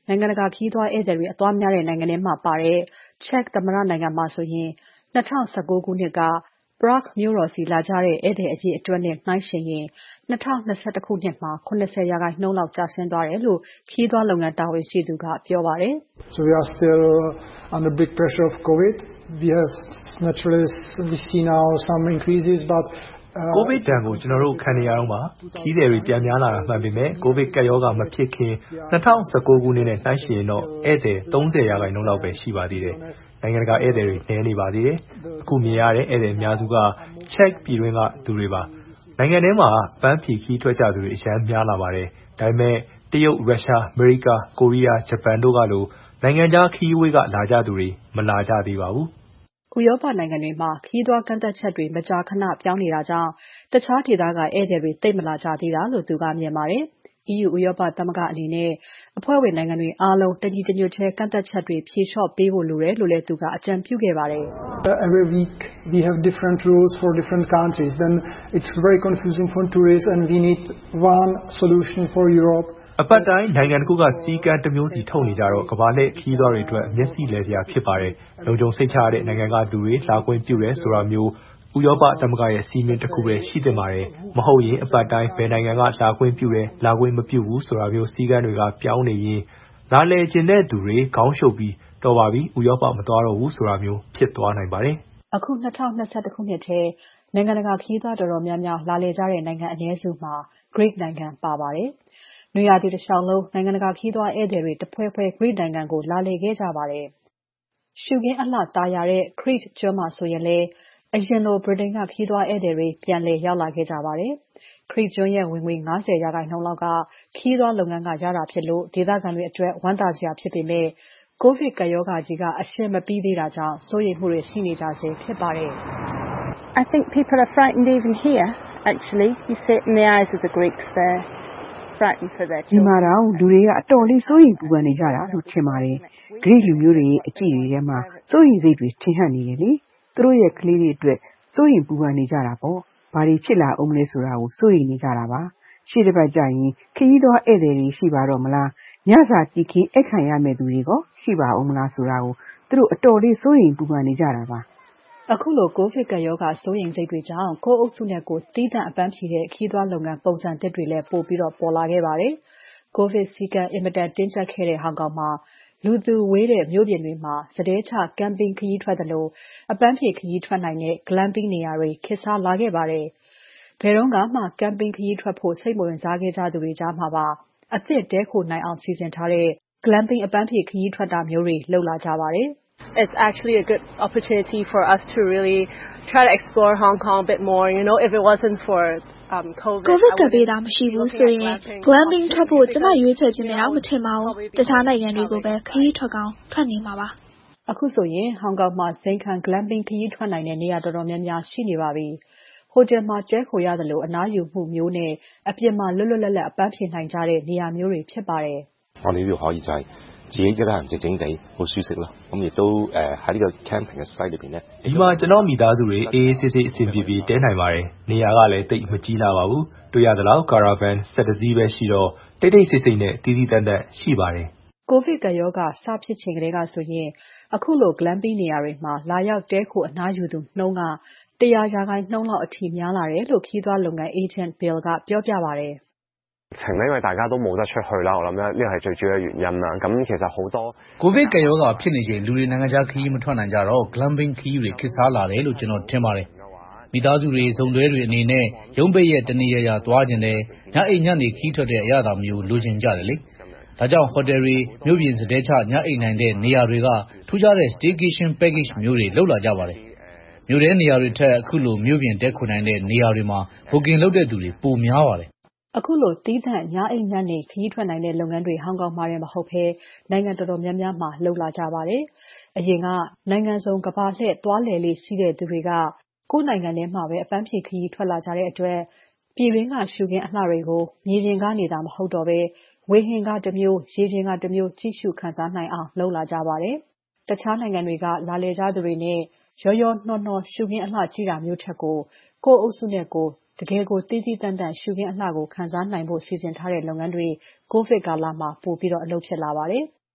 နိုင်ငံတကာခရီးသွားဧည့်သည်တွေအသွားများတဲ့နိုင်ငံထဲမှာပါတဲ့ ချက်သမ္မတနိုင်ငံမှာဆိုရင်၂၀၁၉ ခုနှစ်က Prague မြို့တော်ဆီလာကြတဲ့ဧည့်သည်အရေအတွက်နဲ့နှိုင်းယှဉ်ရင်၂၀၂၁ ခုနှစ်မှာ ၇၀ ရာခိုင်နှုန်းလောက်ကျဆင်းသွားတယ်လို့ခရီးသွားလုပ်ငန်းတာဝန်ရှိသူကပြောပါတယ်။ So we are still under big pressure of COVID. We have naturally we see now some increases, but ကိုဗစ်ဒဏ်ကိုကျွန်တော်တို့ခံနေရတော့မှာခီးသည်တွေပြန်များလာတာမှန်ပေမဲ့ကိုဗစ်ကပ်ရောဂါမဖြစ်ခင်၂၀၁၉ ခုနှစ်နဲ့နှိုင်းယှဉ်ရင်တော့ဧည့်သည်၃၀ ရာခိုင်နှုန်းလောက်ပဲရှိပါသေးတယ်။နိုင်ငံတကာဧည့်သည်တွေနည်းနေပါသေးတယ်။အခုမြင်ရတဲ့ဧည့်သည်အများစုကချက်ပြည်တွင်းကသူတွေပါ။နိုင်ငံထဲမှာပန်းဖြေခီးထွက်ကြသူတွေအများများလာပါတယ်။ဒါပေမဲ့တရုတ်၊ရုရှား၊အမေရိက၊ကိုရီးယား၊ဂျပန်တို့ကလိုနိုင်ငံခြားခီးဝေးကလာကြသူတွေမလာကြသေးပါဘူး။ဥရောပနိုင်ငံတွေမှာခရီးသွားကန့်သတ်ချက်တွေမကြာခဏပြောင်းနေတာကြောင့်တခြားဒေသကဧည့်သည်တွေသိပ်မလာကြသေးတာလို့သူကမြင်ပါတယ်။ အီးယူ ဥရောပသမဂ္ဂအနေနဲ့အဖွဲ့ဝင်နိုင်ငံတွေအားလုံးတညီတညွတ်ထဲကန့်သတ်ချက်တွေဖြေလျှော့ပေးဖို့လိုတယ်လို့လည်းသူကအကြံပြုခဲ့ပါတယ်။ Every week we have different rules for different countries. Then it's very confusing for tourists and we need one solution for Europe. အပတ်တိုင်းနိုင်ငံတစ်ခုကစီးကမ်းတစ်မျိုးစီထုတ်နေကြတော့ကမ္ဘာလှည့်ခီးသွားတွေအတွက်မျက်စိလဲစရာဖြစ်ပါတယ်။လုံခြုံစိတ်ချရတဲ့နိုင်ငံကသူတွေလာခွင့်ပြုရဲဆိုတာမျိုးဥရောပသမဂ္ဂရဲ့စီမင်းတစ်ခုပဲရှိသင့်ပါတယ်။မဟုတ်ရင်အပတ်တိုင်းဘယ်နိုင်ငံကလာခွင့်ပြုရဲလာခွင့်မပြုဘူးဆိုတာမျိုးစီးကမ်းတွေကပြောင်းနေရင်လာလည်ကျင်တဲ့သူတွေခေါင်းရှုပ်ပြီးတော်ပါပြီဥရောပမသွားတော့ဘူးဆိုတာမျိုးဖြစ်သွားနိုင်ပါတယ်။အခု၂၀၂၁ ခုနှစ်ထဲနိုင်ငံတကာခရီးသွားတော်တော်များများလာလည်ကြတဲ့နိုင်ငံအနည်းစုမှာ Greek နိုင်ငံပါပါတယ်။နွေရာသီတစ်လျှောက်လုံးနိုင်ငံတကာခရီးသွားဧည့်သည်တွေတဖွဲဖွဲ Greek နိုင်ငံကိုလာလည်ခဲ့ကြပါတယ်။ရှုခင်းအလှသာယာတဲ့ Crete ကျွန်းမှာဆိုရင်လည်းအရင်လိုဗြိတိန်ကခရီးသွားဧည့်သည်တွေပြန်လည်ရောက်လာခဲ့ကြပါတယ်။ Crete ကျွန်းရဲ့ဝင်ငွေ၅၀ ရာခိုင်နှုန်းလောက်ကခရီးသွားလုပ်ငန်းကရတာဖြစ်လို့ဒေသခံတွေအတွက်ဝမ်းသာစရာဖြစ်ပေမဲ့ကိုဗစ်ကပ်ရောဂါကြီးကအရှိန်မပြီးသေးတာကြောင့်စိုးရိမ်မှုတွေရှိနေကြဆဲဖြစ်ပါတယ်။ I think people are frightened even here actually. You see it in the eyes of the Greeks there. ဒီမှာတော့လူတွေကအတော်လေးစိုးရိမ်ပူပန်နေကြတာလို့ထင်ပါတယ်။ Greek လူမျိုးတွေရဲ့အကြည့်တွေထဲမှာစိုးရိမ်စိတ်တွေထင်ဟပ်နေတယ်လေ။သူတို့ရဲ့ကလေးတွေအတွက်စိုးရိမ်ပူပန်နေကြတာပေါ့။ဘာတွေဖြစ်လာအောင်မလဲဆိုတာကိုစိုးရိမ်နေကြတာပါ။ရှေ့တစ်ပတ်ကျရင်ခရီးသွားဧည့်သည်တွေရှိပါတော့မလား။ညစာကြည်ခင်းဧည့်ခံရမယ့်သူတွေကရှိပါအောင်မလားဆိုတာကိုသူတို့အတော်လေးစိုးရိမ်ပူပန်နေကြတာပါ။အခုလိုကိုဗစ်ကပ်ရောဂါစိုးရိမ်စိတ်တွေကြောင့်ကိုယ့်အုပ်စုနဲ့ကိုယ်သီးသန့်အပန်းဖြေတဲ့ခရီးသွားလုပ်ငန်းပုံစံသစ်တွေလည်းပိုပြီးပေါ်လာခဲ့ပါတယ်။ကိုဗစ်စည်းကမ်းအင်မတန်တင်းကျပ်ခဲ့တဲ့ဟောင်ကောင်မှာလူသူဝေးတဲ့မြို့ပြင်တွေမှာစတည်းချ camping ခရီးထွက်သလိုအပန်းဖြေခရီးထွက်နိုင်တဲ့ glamping နေရာတွေခေတ်စားလာခဲ့ပါတယ်။ဘယ်တော့မှ camping ခရီးထွက်ဖို့စိတ်မဝင်စားခဲ့ကြသူတွေကြားမှာပါအသစ်တည်းခိုနိုင်အောင်စီစဉ်ထားတဲ့ glamping အပန်းဖြေခရီးထွက်တာမျိုးတွေလုပ်လာကြပါတယ်။ It's actually a good opportunity for us to really try to explore Hong Kong a bit more. You know, if it wasn't for um COVID ကိုဗစ်ကပ်ဘေးသာမရှိဘူးဆိုရင် glamping ထွက်ဖို့ကျွန်မရွေးချယ်ခြင်းနဲ့တော့မထင်ပါဘူး။တခြားနိုင်ငံတွေကိုပဲခရီးထွက်ကောင်းထွက်နေမှာပါ။အခုဆိုရင်ဟောင်ကောင်မှာဇိမ်ခံ glamping ခရီးထွက်နိုင်တဲ့နေရာတော်တော်များများရှိနေပါပြီ။ဟိုတယ်မှာတည်းခိုရသလိုအနားယူမှုမျိုးနဲ့အပြင်မှာလွတ်လွတ်လပ်လပ်အပန်းဖြေနိုင်ကြတဲ့နေရာမျိုးတွေဖြစ်ပါတယ်။我哋要可以就係自己一個人靜靜地好舒適咯。咁亦都誒喺呢個 camping 嘅 site 裏邊咧， ဒီမှာကျွန်တော်မိသားစုတွေအေးအေးဆေးဆေးအဆင်ပြေပြေတဲနိုင်ပါတယ်။နေရာကလည်းတိတ်မကြီးလာပါဘူး။တွေ့ရသလောက် caravan ၁၁ စီးပဲရှိတော့တိတ်တိတ်ဆိတ်ဆိတ်နဲ့တီးတီးတန့်တန့်ရှိပါတယ်။ကိုဗစ်ကပ်ရောဂါစဖြစ်ချိန်ကတည်းကဆိုရင်အခုလို glamping နေရာတွေမှာလာရောက်တည်းခိုအနားယူသူနှုန်းက၁၀၀ ရာခိုင်နှုန်းလောက်အထိများလာတယ်လို့ခရီးသွားလုပ်ငန်း agent Bill ကပြောပြပါတယ်။情咧，因為大家都冇得出去啦，我諗咧呢個係最主要嘅原因啦。咁其實好多ကိုဗစ်ကပ်ရောဂါဖြစ်နေချိန်လူတွေနိုင်ငံခြားခရီးမထွက်နိုင်ကြတော့ glamping ခရီးတွေခေတ်စားလာတယ်လို့ကျွန်တော်ထင်ပါတယ်။မိသားစုတွေစုံတွဲတွေအနေနဲ့ရုံးပိတ်ရက်တနေ့ရရသွားခြင်းနဲ့ညအိမ်ညနေခီးထွက်တဲ့အရသာမျိုးလိုချင်ကြတယ်လေ။ဒါကြောင့်ဟိုတယ်တွေမြို့ပြင်စတဲချညအိမ်နိုင်တဲ့နေရာတွေကထူးခြားတဲ့ staycation package မျိုးတွေလောက်လာကြပါတယ်။မြို့ထဲနေရာတွေထက်အခုလိုမြို့ပြင်တဲခုနိုင်တဲ့နေရာတွေမှာ booking လုပ်တဲ့သူတွေပိုများပါတယ်အခုလိုတီးသန့်ညအိမ်ညနေခရီးထွက်နိုင်တဲ့လုပ်ငန်းတွေဟောင်ကောင်မှာလည်းမဟုတ်ဘဲနိုင်ငံတော်တော်များများမှာလုပ်လာကြပါတယ်။အရင်ကနိုင်ငံစုံကမ္ဘာလှည့်သွားလည်လေးရှိတဲ့သူတွေကကိုယ်နိုင်ငံထဲမှာပဲအပန်းဖြေခရီးထွက်လာကြတဲ့အတွက်ပြည်တွင်းကရှုခင်းအလှတွေကိုမြေပြင်ကနေသာမဟုတ်တော့ဘဲဝေဟင်ကတစ်မျိုးရေပြင်ကတစ်မျိုးကြည့်ရှုခံစားနိုင်အောင်လုပ်လာကြပါတယ်။တခြားနိုင်ငံတွေကလာလည်ကြသူတွေနဲ့ရောရောနှောနှောရှုခင်းအလှကြည့်တာမျိုးထက်ကိုကိုယ့်အုပ်စုနဲ့ကိုယ်တကယ်ကိုတည်တည်တံ့တန့်ရှုခင်းအလှကိုခံစားနိုင်ဖို့စီစဉ်ထားတဲ့လုပ်ငန်းတွေကိုဗစ်ကာလမှာပိုပြီးတော့အလုပ်ဖြစ်လာပါတယ်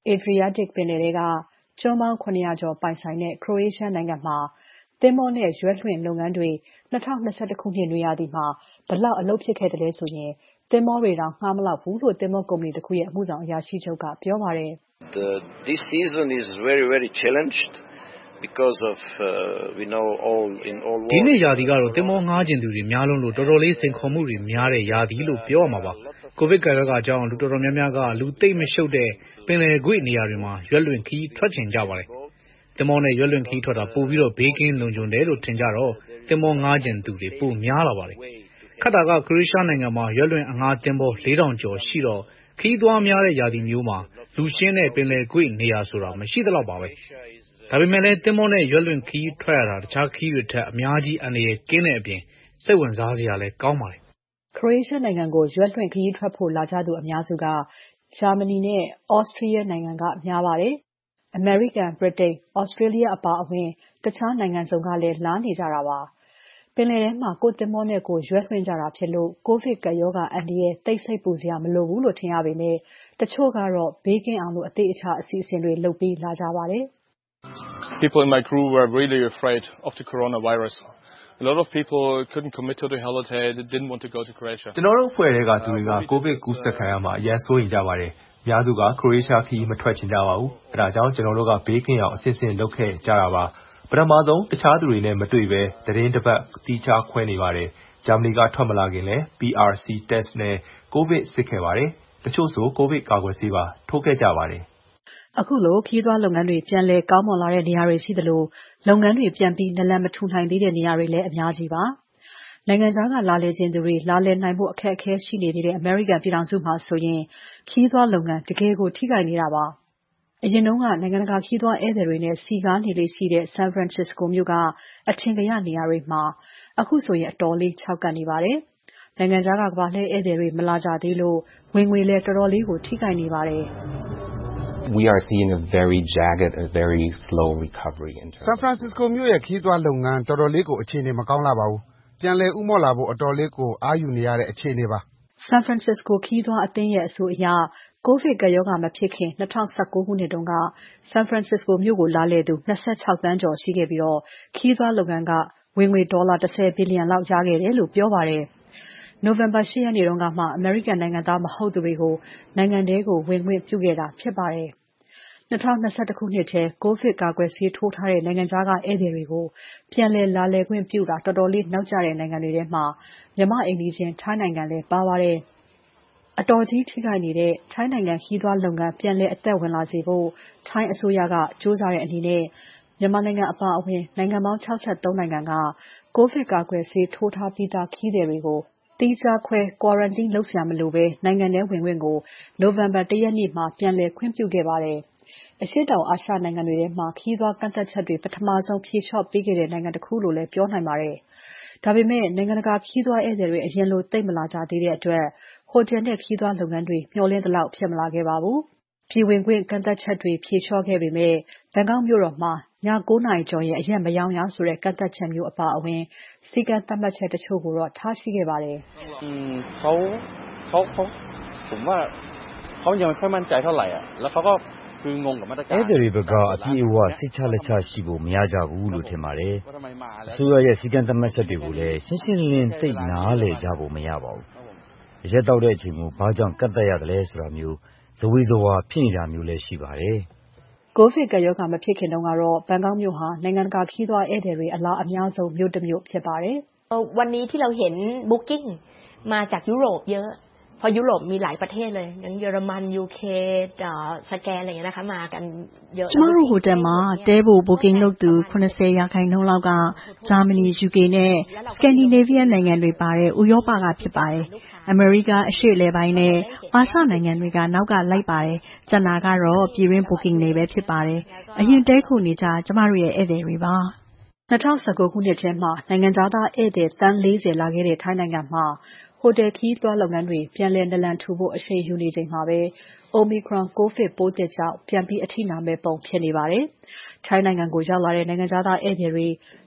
Adriatic ပင်လယ်ထဲကကျွန်းပေါင်း ခုနှစ်ရာကျော်ပိုင်ဆိုင်တဲ့ Croatia နိုင်ငံမှာသင်္ဘောနဲ့ရွက်လွှင့်လုပ်ငန်းတွေ၂၀၂၁ ခုနှစ်နွေရာသီမှာဘယ်လောက်အလုပ်ဖြစ်ခဲ့သလဲဆိုရင်သင်္ဘောတွေတောင်ငှားမလောက်ဘူးလို့သင်္ဘောကုမ္ပဏီတစ်ခုရဲ့အမှုဆောင်အရာရှိချုပ်ကပြောပါတယ်။ The, this season is very very challenged because of uh, we know all in all ဒီနှစ်ရာသီကတော့သင်္ဘောငှားကျင်သူတွေများလုံးလို့တော်တော်လေးစိန်ခေါ်မှုတွေများတဲ့ရာသီလို့ပြောရမှာပါ။ ကိုဗစ်ကပ်ရောဂါကြောင့်လူတော်တော်များများကလူသိပ်မရှုပ်တဲ့ပင်လယ်ကွေ့နေရာတွေမှာရွက်လွှင့်ခီးထွက်ချင်ကြပါတယ်။သင်္ဘောနဲ့ရွက်လွှင့်ခီးထွက်တာပိုပြီးတော့ဘေးကင်းလုံခြုံတယ်လို့ထင်ကြတော့သင်္ဘောငှားကျင်သူတွေပိုများလာပါတယ်။ခက်တာကခရိုအေးရှားနိုင်ငံမှာရွက်လွှင့်အငှားသင်္ဘောလေးထောင်ကျော်ရှိတော့ခီးသွားများတဲ့ရာသီမျိုးမှာလူရှင်းတဲ့ပင်လယ်ကွေ့နေရာဆိုတာမရှိသလောက်ပါပဲ။ဒါပေမဲ့လည်းသင်္ဘောနဲ့ရွက်လွှင့်ခီးထွက်ရတာတခြားခီးတွေထက်အများကြီးအန္တရာယ်ကင်းတဲ့အပြင်စိတ်ဝင်စားစရာလည်းကောင်းပါတယ်။ Croatia နိုင်ငံကိုရွက်လွှင့်ခရီးထွက်ဖို့လာကြသူအများစုကဂျာမနီနဲ့ Austria နိုင်ငံကများပါတယ်။ အမေရိကန်၊ ဗြိတိန်၊ Australia အပါအဝင်တခြားနိုင်ငံစုံကလည်းလာနေကြတာပါ။ပင်လယ်ထဲမှာကိုယ့်သင်္ဘောနဲ့ကိုယ်ရွက်လွှင့်ကြတာဖြစ်လို့ကိုဗစ်ကပ်ရောဂါအန္တရာယ်သိပ်စိတ်ပူစရာမလိုဘူးလို့ထင်ရပေမဲ့တချို့ကတော့ဘေးကင်းအောင်အသေအချာအစီအစဉ်တွေလုပ်ပြီးလာကြပါတယ်။ People in my crew were really afraid of the coronavirus. A lot of people couldn't commit to the holiday. They didn't want to go to Croatia. ကျွန်တော်တို့အဖွဲ့ထဲကသူတွေကကိုဗစ်ကူးစက်ခံရမှာအရန်စိုးရိမ်ကြပါတယ်။အများစုကခရိုအေးရှားခီးမထွက်ချင်ကြပါဘူး။အဲဒါကြောင့်ကျွန်တော်တို့ကဘေးကင်းအောင်အစစ်အစစ်လုပ်ခဲ့ကြတာပါ။ပထမဆုံးတခြားသူတွေနဲ့မတွေ့ဘဲသတင်းတစ်ပတ်တီးခြားခွဲနေပါတယ်။ဂျာမနီကထွက်မလာခင်လဲ P R C test နဲ့ကိုဗစ်စစ်ခဲ့ပါတယ်။တချို့ဆိုကိုဗစ်ကာကွယ်ဆေးပါထိုးခဲ့ကြပါတယ်။အခုလိုခီးသွားလုပ်ငန်းတွေပြန်လည်ကောင်းမွန်လာတဲ့နေရာတွေရှိသလိုလုပ်ငန်းတွေပြန်ပြီးနလန်မထူနိုင်သေးတဲ့နေရာတွေလည်းအများကြီးပါ။နိုင်ငံခြားကလာလည်ခြင်းသူတွေလာလည်နိုင်ဖို့အခက်အခဲရှိနေသေးတဲ့အမေရိကန်ပြည်ထောင်စုမှာဆိုရင်ခီးသွားလုပ်ငန်းတကယ်ကိုထိခိုက်နေတာပါ။အရင်တုန်းကနိုင်ငံတကာခီးသွားဧည့်သည်တွေနဲ့စီကားနေလေရှိတဲ့ San Francisco မြို့ကအထင်ကရနေရာတွေမှာအခုဆိုရင်အတော်လေးခြောက်ကပ်နေပါတယ်။နိုင်ငံခြားကကမ္ဘာလှည့်ဧည့်သည်တွေမလာကြသေးလို့ဝင်ငွေလည်းတော်တော်လေးကိုထိခိုက်နေပါတယ်။ We are seeing a very jagged, a very slow recovery in terms San Francisco မြို့ရဲ့ခီးသွားလုပ်ငန်းတော်တော်လေးကိုအခြေအနေမကောင်းလာပါဘူး။ပြန်လည်ဥမော့လာဖို့အတော်လေးကိုအားယူနေရတဲ့အခြေအနေပါ။ San Francisco ခီးသွားအသင်းရဲ့အဆိုအရကိုဗစ်ကပ်ရောဂါမဖြစ်ခင်၂၀၁၉ခုနှစ်တုန်းက San Francisco မြို့ကိုလာလည်သူ၂၆သန်းကျော်ရှိခဲ့ပြီးခီးသွားလုပ်ငန်းကဝင်ငွေဒေါ်လာ၁၀ဘီလီယံလောက်ရခဲ့တယ်လို့ပြောပါတယ်။ နိုဝင်ဘာ၈ရက်နေ့တုန်းကမှအမေရိကန်နိုင်ငံသားမဟုတ်သူတွေကိုနိုင်ငံထဲကိုဝင်ခွင့်ပြုခဲ့တာဖြစ်ပါတယ်။၂၀၂၁ခုနှစ်ထဲကိုဗစ်ကာကွယ်ဆေးထိုးထားတဲ့နိုင်ငံခြားကဧည့်သည်တွေကိုပြန်လည်လာလည်ခွင့်ပြုတာတော်တော်လေးနောက်ကျတဲ့နိုင်ငံတွေထဲမှာမြန်မာအိမ်နီးချင်းထိုင်းနိုင်ငံလည်းပါပါတယ်။အတော်ကြီးထိခိုက်နေတဲ့ထိုင်းနိုင်ငံခီးသွားလုပ်ငန်းပြန်လည်အသက်ဝင်လာစေဖို့ထိုင်းအစိုးရကကြိုးစားတဲ့အနေနဲ့မြန်မာနိုင်ငံအပါအဝင်နိုင်ငံပေါင်း၆၃နိုင်ငံကကိုဗစ်ကာကွယ်ဆေးထိုးထားပြီးသားခရီးသည်တွေကိုသီးခြားခွဲ quarantine လုပ်စရာမလိုဘဲနိုင်ငံထဲဝင်ခွင့်ကိုနိုဝင်ဘာ၁ရက်နေ့မှာပြန်လည်ခွင့်ပြုခဲ့ပါတယ်။အရှေ့တောင်အာရှနိုင်ငံတွေထဲမှာခရီးသွားကန့်သတ်ချက်တွေပထမဆုံးဖြေလျှော့ပေးခဲ့တဲ့နိုင်ငံတစ်ခုလို့လည်းပြောနိုင်ပါတယ်။ဒါပေမဲ့နိုင်ငံတကာခရီးသွားဧည့်သည်တွေအရင်လိုသိပ်မလာကြသေးတဲ့အတွက်ဟိုတယ်နဲ့ခရီးသွားလုပ်ငန်းတွေမျှော်လင့်သလောက်ဖြစ်မလာခဲ့ပါဘူး။ပြည်ဝင်ခွင့်ကန့်သတ်ချက်တွေဖြေလျှော့ခဲ့ပေမဲ့ဘန်ကောက်မြို့တော်မှာည၉နာရီကျော်ရင်အရက်မရောင်းရဆိုတဲ့ကန့်သတ်ချက်မျိုးအပါအဝင်စည်းကမ်းသတ်မှတ်ချက်တချို့ကိုတော့ထားရှိခဲ့ပါတယ်။อืมเขาเขาเขาผมว่าเขายังไม่ค่อยมั่นใจเท่าไหร่อ่ะแล้วเขาก็คือငုံกับมาตรการဧည့်သည်တွေဘက်ကအပြည့်အဝစိတ်ချလက်ချရှိဖို့မရကြဘူးလို့ထင်ပါတယ်။အစိုးရရဲ့စည်းကမ်းသတ်မှတ်ချက်တွေကိုလည်းရှင်းရှင်းလင်းလင်းသိနားလည်ကြဖို့မရပါဘူး။အရက်တောက်တဲ့အချိန်ကိုဘာကြောင့်ကတ်သက်ရသလဲဆိုတာမျိုးဇဝေဇဝါဖြစ်နေတာမျိုးလည်းရှိပါတယ်။ကိုဗစ်ကပ်ရောဂါမဖြစ်ခင်တုန်းကတော့ဘန်ကောက်မြို့ဟာနိုင်ငံတကာခရီးသွားဧည့်သည်တွေအလားအများဆုံးမြို့တစ်မြို့ဖြစ်ပါတယ်။วันนี้ที่เราเห็น booking มาจากยุโรปเยอะเพราะยุโรปมีหลายประเทศเลยอย่างเยอรมัน ยู เค อ่าสแกนอะไรอย่างเงี้ยนะคะมากันเยอะကျမတို့ဟိုတယ်မှာတဲဖို့ booking လုပ်သူ၇၀ရာခိုင်နှုန်းလောက်ကဂျာမနီ ယူ ကေ နဲ့ Scandinavian နိုင်ငံတွေပါတဲ့ဥရောပကဖြစ်ပါတယ်။အမေရိကအရှေ့အလယ်ပိုင်းနဲ့အာရှနိုင်ငံတွေကနောက်ကလိုက်ပါတယ်။ကျန်တာကတော့ပြည်တွင်း booking တွေပဲဖြစ်ပါတယ်။အရင်တဲခိုနေကြကျမတို့ရဲ့ဧည့်သည်တွေပါ။၂၀၁၉ခုနှစ်ထဲမှာနိုင်ငံခြားသားဧည့်သည်သန်း၄၀လာခဲ့တဲ့ထိုင်းနိုင်ငံမှာဟိုတယ်ခရီးသွားလုပ်ငန်းတွေပြန်လည်နလန်ထူဖို့အရှိန်ယူနေချိန်မှာပဲ Omicron ကိုဗစ်ပိုးသစ်ကြောင့်ပြန်ပြီးအထိနာမဲ့ပုံဖြစ်နေပါတယ်။ထိုင်းနိုင်ငံကိုရောက်လာတဲ့နိုင်ငံခြားသားဧည့်သည်တွေ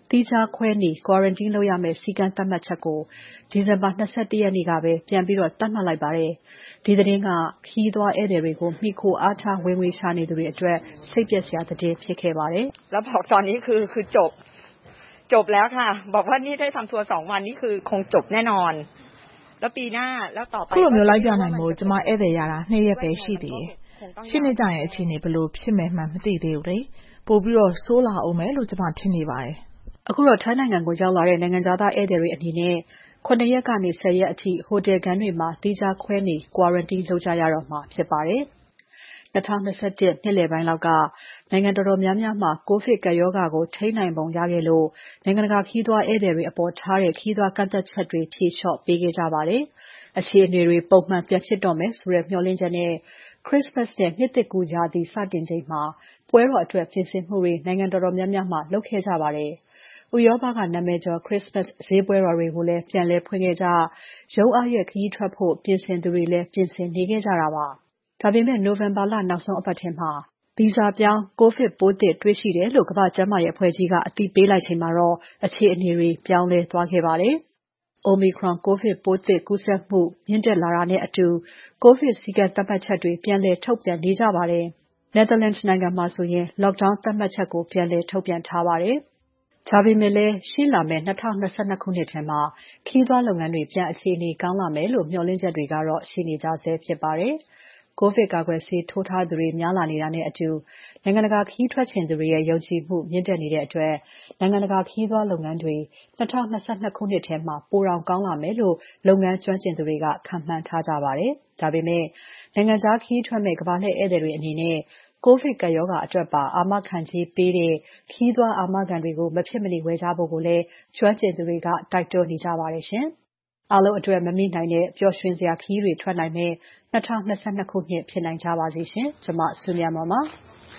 သီးခြားခွဲနေ quarantine လုပ်ရမယ့်စည်းကမ်းသတ်မှတ်ချက်ကိုဒီဇင်ဘာ၂၁ ရက်နေ့ကပဲပြန်ပြီးသတ်မှတ်လိုက်ပါတယ်။ဒီသတင်းကခရီးသွားဧည့်သည်တွေကိုမှီခိုအားထားဝင်ငွေရှာနေသူတွေအတွက်စိတ်ပျက်စရာသတင်းဖြစ်ခဲ့ပါတယ်။แล้วบอกตอนนี้คือคือจบจบแล้วค่ะบอกว่านี่ได้ทำทัวร์สองวันนี่คือคงจบแน่นอนแล้วปีหน้าแล้วต่อไปခုလိုမျိုးလိုက်ပြနိုင်မို့ကျွန်မဧည့်သည်ရတာနှစ်ရက်ပဲရှိသေးတယ်။ရှင်းနေကြရဲ့အခြေအနေဘယ်လိုဖြစ်မယ်မှမသိသေးဘူးလေ။ပို့ပြီးတော့ဆိုးလာအောင်မယ်လို့ကျွန်မထင်နေပါတယ်။အခုတော့ထိုင်းနိုင်ငံကိုရောက်လာတဲ့နိုင်ငံသားဧည့်သည်တွေအနေနဲ့ခုနှစ်ရက်ကနေဆယ်ရက်အထိဟိုတယ်ခန်းတွေမှာသီးခြားခွဲနေ quarantine လုပ်ကြရတော့မှာဖြစ်ပါတယ်။၂၀၂၁နှစ်လယ်ပိုင်းလောက်ကနိုင်ငံတော်တော်များများမှာကိုဗစ်ကပ်ရောဂါကိုထိန်းနိုင်ပုံရခဲ့လို့နိုင်ငံတကာခရီးသွားဧည့်သည်တွေအပေါ်ထားတဲ့ခရီးသွားကန့်သတ်ချက်တွေဖြေလျှော့ပေးခဲ့ကြပါတယ်။အခြေအနေတွေပုံမှန်ပြန်ဖြစ်တော့မယ်ဆိုတဲ့မျှော်လင့်ချက်နဲ့ခရစ္စမတ်နဲ့နှစ်သစ်ကူးရာသီစတင်ချိန်မှာပွဲတော်အတွက်ပြင်ဆင်မှုတွေနိုင်ငံတော်တော်များများမှာလုပ်ခဲ့ကြပါတယ်။ဥရောပကနာမည်ကျော်ခရစ္စမတ်ဈေးပွဲတော်တွေကိုလည်းပြန်လည်ဖွင့်ခဲ့ကြရုံးအားရက်ခရီးထွက်ဖို့ပြင်ဆင်သူတွေလည်းပြင်ဆင်နေခဲ့ကြတာပါ။ဒါပေမဲ့နိုဝင်ဘာလနောက်ဆုံးအပတ်ထဲမှာဗီဇပြောင်းကိုဗစ်ပိုးသစ်တွေ့ရှိတယ်လို့ကမ္ဘာ့ကျန်းမာရေးအဖွဲ့ကြီးကအသိပေးလိုက်ချိန်မှာတော့အခြေအနေတွေပြောင်းလဲသွားခဲ့ပါတယ်။ Omicron ကိုဗစ်ပိုးသစ်ကူးစက်မှုမြင့်တက်လာတာနဲ့အတူကိုဗစ်စည်းကမ်းသတ်မှတ်ချက်တွေပြန်လည်ထုတ်ပြန်နေကြပါတယ်။ Netherlands နိုင်ငံမှာဆိုရင် lockdown သတ်မှတ်ချက်ကိုပြန်လည်ထုတ်ပြန်ထားပါတယ်။ဒါပေမဲ့လည်းရှေ့လာမယ့်၂၀၂၂ခုနှစ်ထဲမှာခရီးသွားလုပ်ငန်းတွေပြန်အခြေအနေကောင်းလာမယ်လို့မျှော်လင့်ချက်တွေကတော့ရှိနေကြဆဲဖြစ်ပါတယ်။ကိုဗစ်ကာကွယ်ဆေးထိုးထားသူတွေများလာနေတာနဲ့အတူနိုင်ငံတကာခရီးထွက်ချင်သူတွေရဲ့ယုံကြည်မှုမြင့်တက်နေတဲ့အတွက်နိုင်ငံတကာခရီးသွားလုပ်ငန်းတွေ၂၀၂၂ခုနှစ်ထဲမှာပိုတောင်ကောင်းလာမယ်လို့လုပ်ငန်းကျွမ်းကျင်သူတွေကခန့်မှန်းထားကြပါတယ်။ဒါပေမဲ့နိုင်ငံခြားခရီးထွက်မဲ့ကမ္ဘာလှည့်ဧည့်သည်တွေအနေနဲ့ကိုဗစ်ကပ်ရောဂါအတွက်ပါအာမခံကြေးပေးတဲ့ခရီးသွားအာမခံတွေကိုမဖြစ်မနေဝယ်ကြဖို့ကိုလည်းကျွမ်းကျင်သူတွေကတိုက်တွန်းနေကြပါတယ်ရှင်။အားလုံးအတွက်မမိနိုင်တဲ့ပျော်ရွှင်စရာခရီးတွေထွက်နိုင်မယ့်၂၀၂၂ခုနှစ်ဖြစ်နိုင်ကြပါစေရှင်။ကျွန်မစုမြတ်မွန်ပါ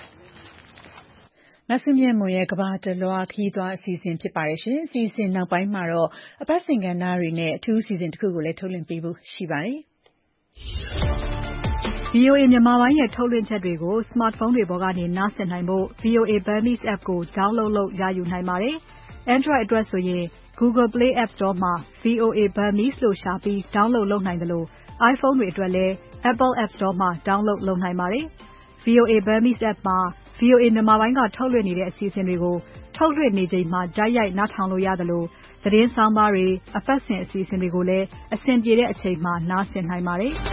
မဆုမြတ်မွန်ရဲ့ကဘာတလွားခရီးသွားအစီအစဉ်ဖြစ်ပါတယ်ရှင်အစီအစဉ်နောက်ပိုင်းမှာတော့အပတ်စဉ်ကဏ္ဍတွေနဲ့အထူးအစီအစဉ်တစ်ခုကိုလည်းထုတ်လွှင့်ပေးဖို့ရှိပါတယ်ဗီအိုအေ မြန်မာပိုင်းရဲ့ထုတ်လွှင့်ချက်တွေကို smartphone တွေပေါ်ကနေနားဆင်နိုင်ဖို့ ဗီအိုအေ Burmese app ကို download လုပ်ရယူနိုင်ပါတယ်။ Android အတွက်ဆိုရင် Google Play App Store မှာ ဗီအိုအေ Burmese လို့ရှာပြီး download လုပ်နိုင်သလို iPhone တွေအတွက်လည်း Apple App Store မှာ download လုပ်နိုင်ပါတယ်။ ဗီအိုအေ Burmese app မှာ ဗီအိုအေ မြန်မာပိုင်းကထုတ်လွှင့်နေတဲ့အစီအစဉ်တွေကိုထုတ်လွှင့်နေချိန်မှာတိုက်ရိုက်နားထောင်လို့ရသလိုသတင်းဆောင်းပါးတွေအပတ်စဉ်အစီအစဉ်တွေကိုလည်းအဆင်ပြေတဲ့အချိန်မှာနားဆင်နိုင်ပါတယ်။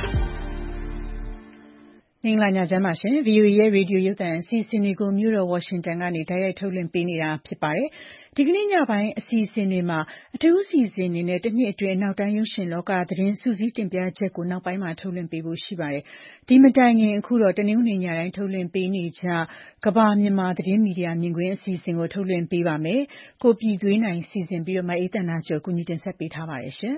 မင်္ဂလာညချမ်းပါရှင် ဗီအိုအေ ရဲ့ရေဒီယိုရုပ်သံအစီအစဉ်တွေကိုမြို့တော်ဝါရှင်တန်ကနေတိုက်ရိုက်ထုတ်လွှင့်ပေးနေတာဖြစ်ပါတယ်ဒီကနေ့ညပိုင်းအစီအစဉ်တွေမှာအထူးအစီအစဉ်တွေနဲ့တစ်နှစ်အတွင်းနောက်တန်းရုပ်ရှင်လောကသတင်းစုစည်းတင်ပြချက်ကိုနောက်ပိုင်းမှာထုတ်လွှင့်ပေးဖို့ရှိပါတယ်ဒီမတိုင်ခင်အခုတော့တနင်္ဂနွေညတိုင်းထုတ်လွှင့်ပေးနေကြကဘာမြန်မာသတင်းမီဒီယာမြင်ကွင်းအစီအစဉ်ကိုထုတ်လွှင့်ပေးပါမယ်ကိုပြည်သွေးနိုင်စီစဉ်ပြီးတော့မအေးတန်နာကျော်ကူညီတင်ဆက်ပေးထားပါတယ်ရှင်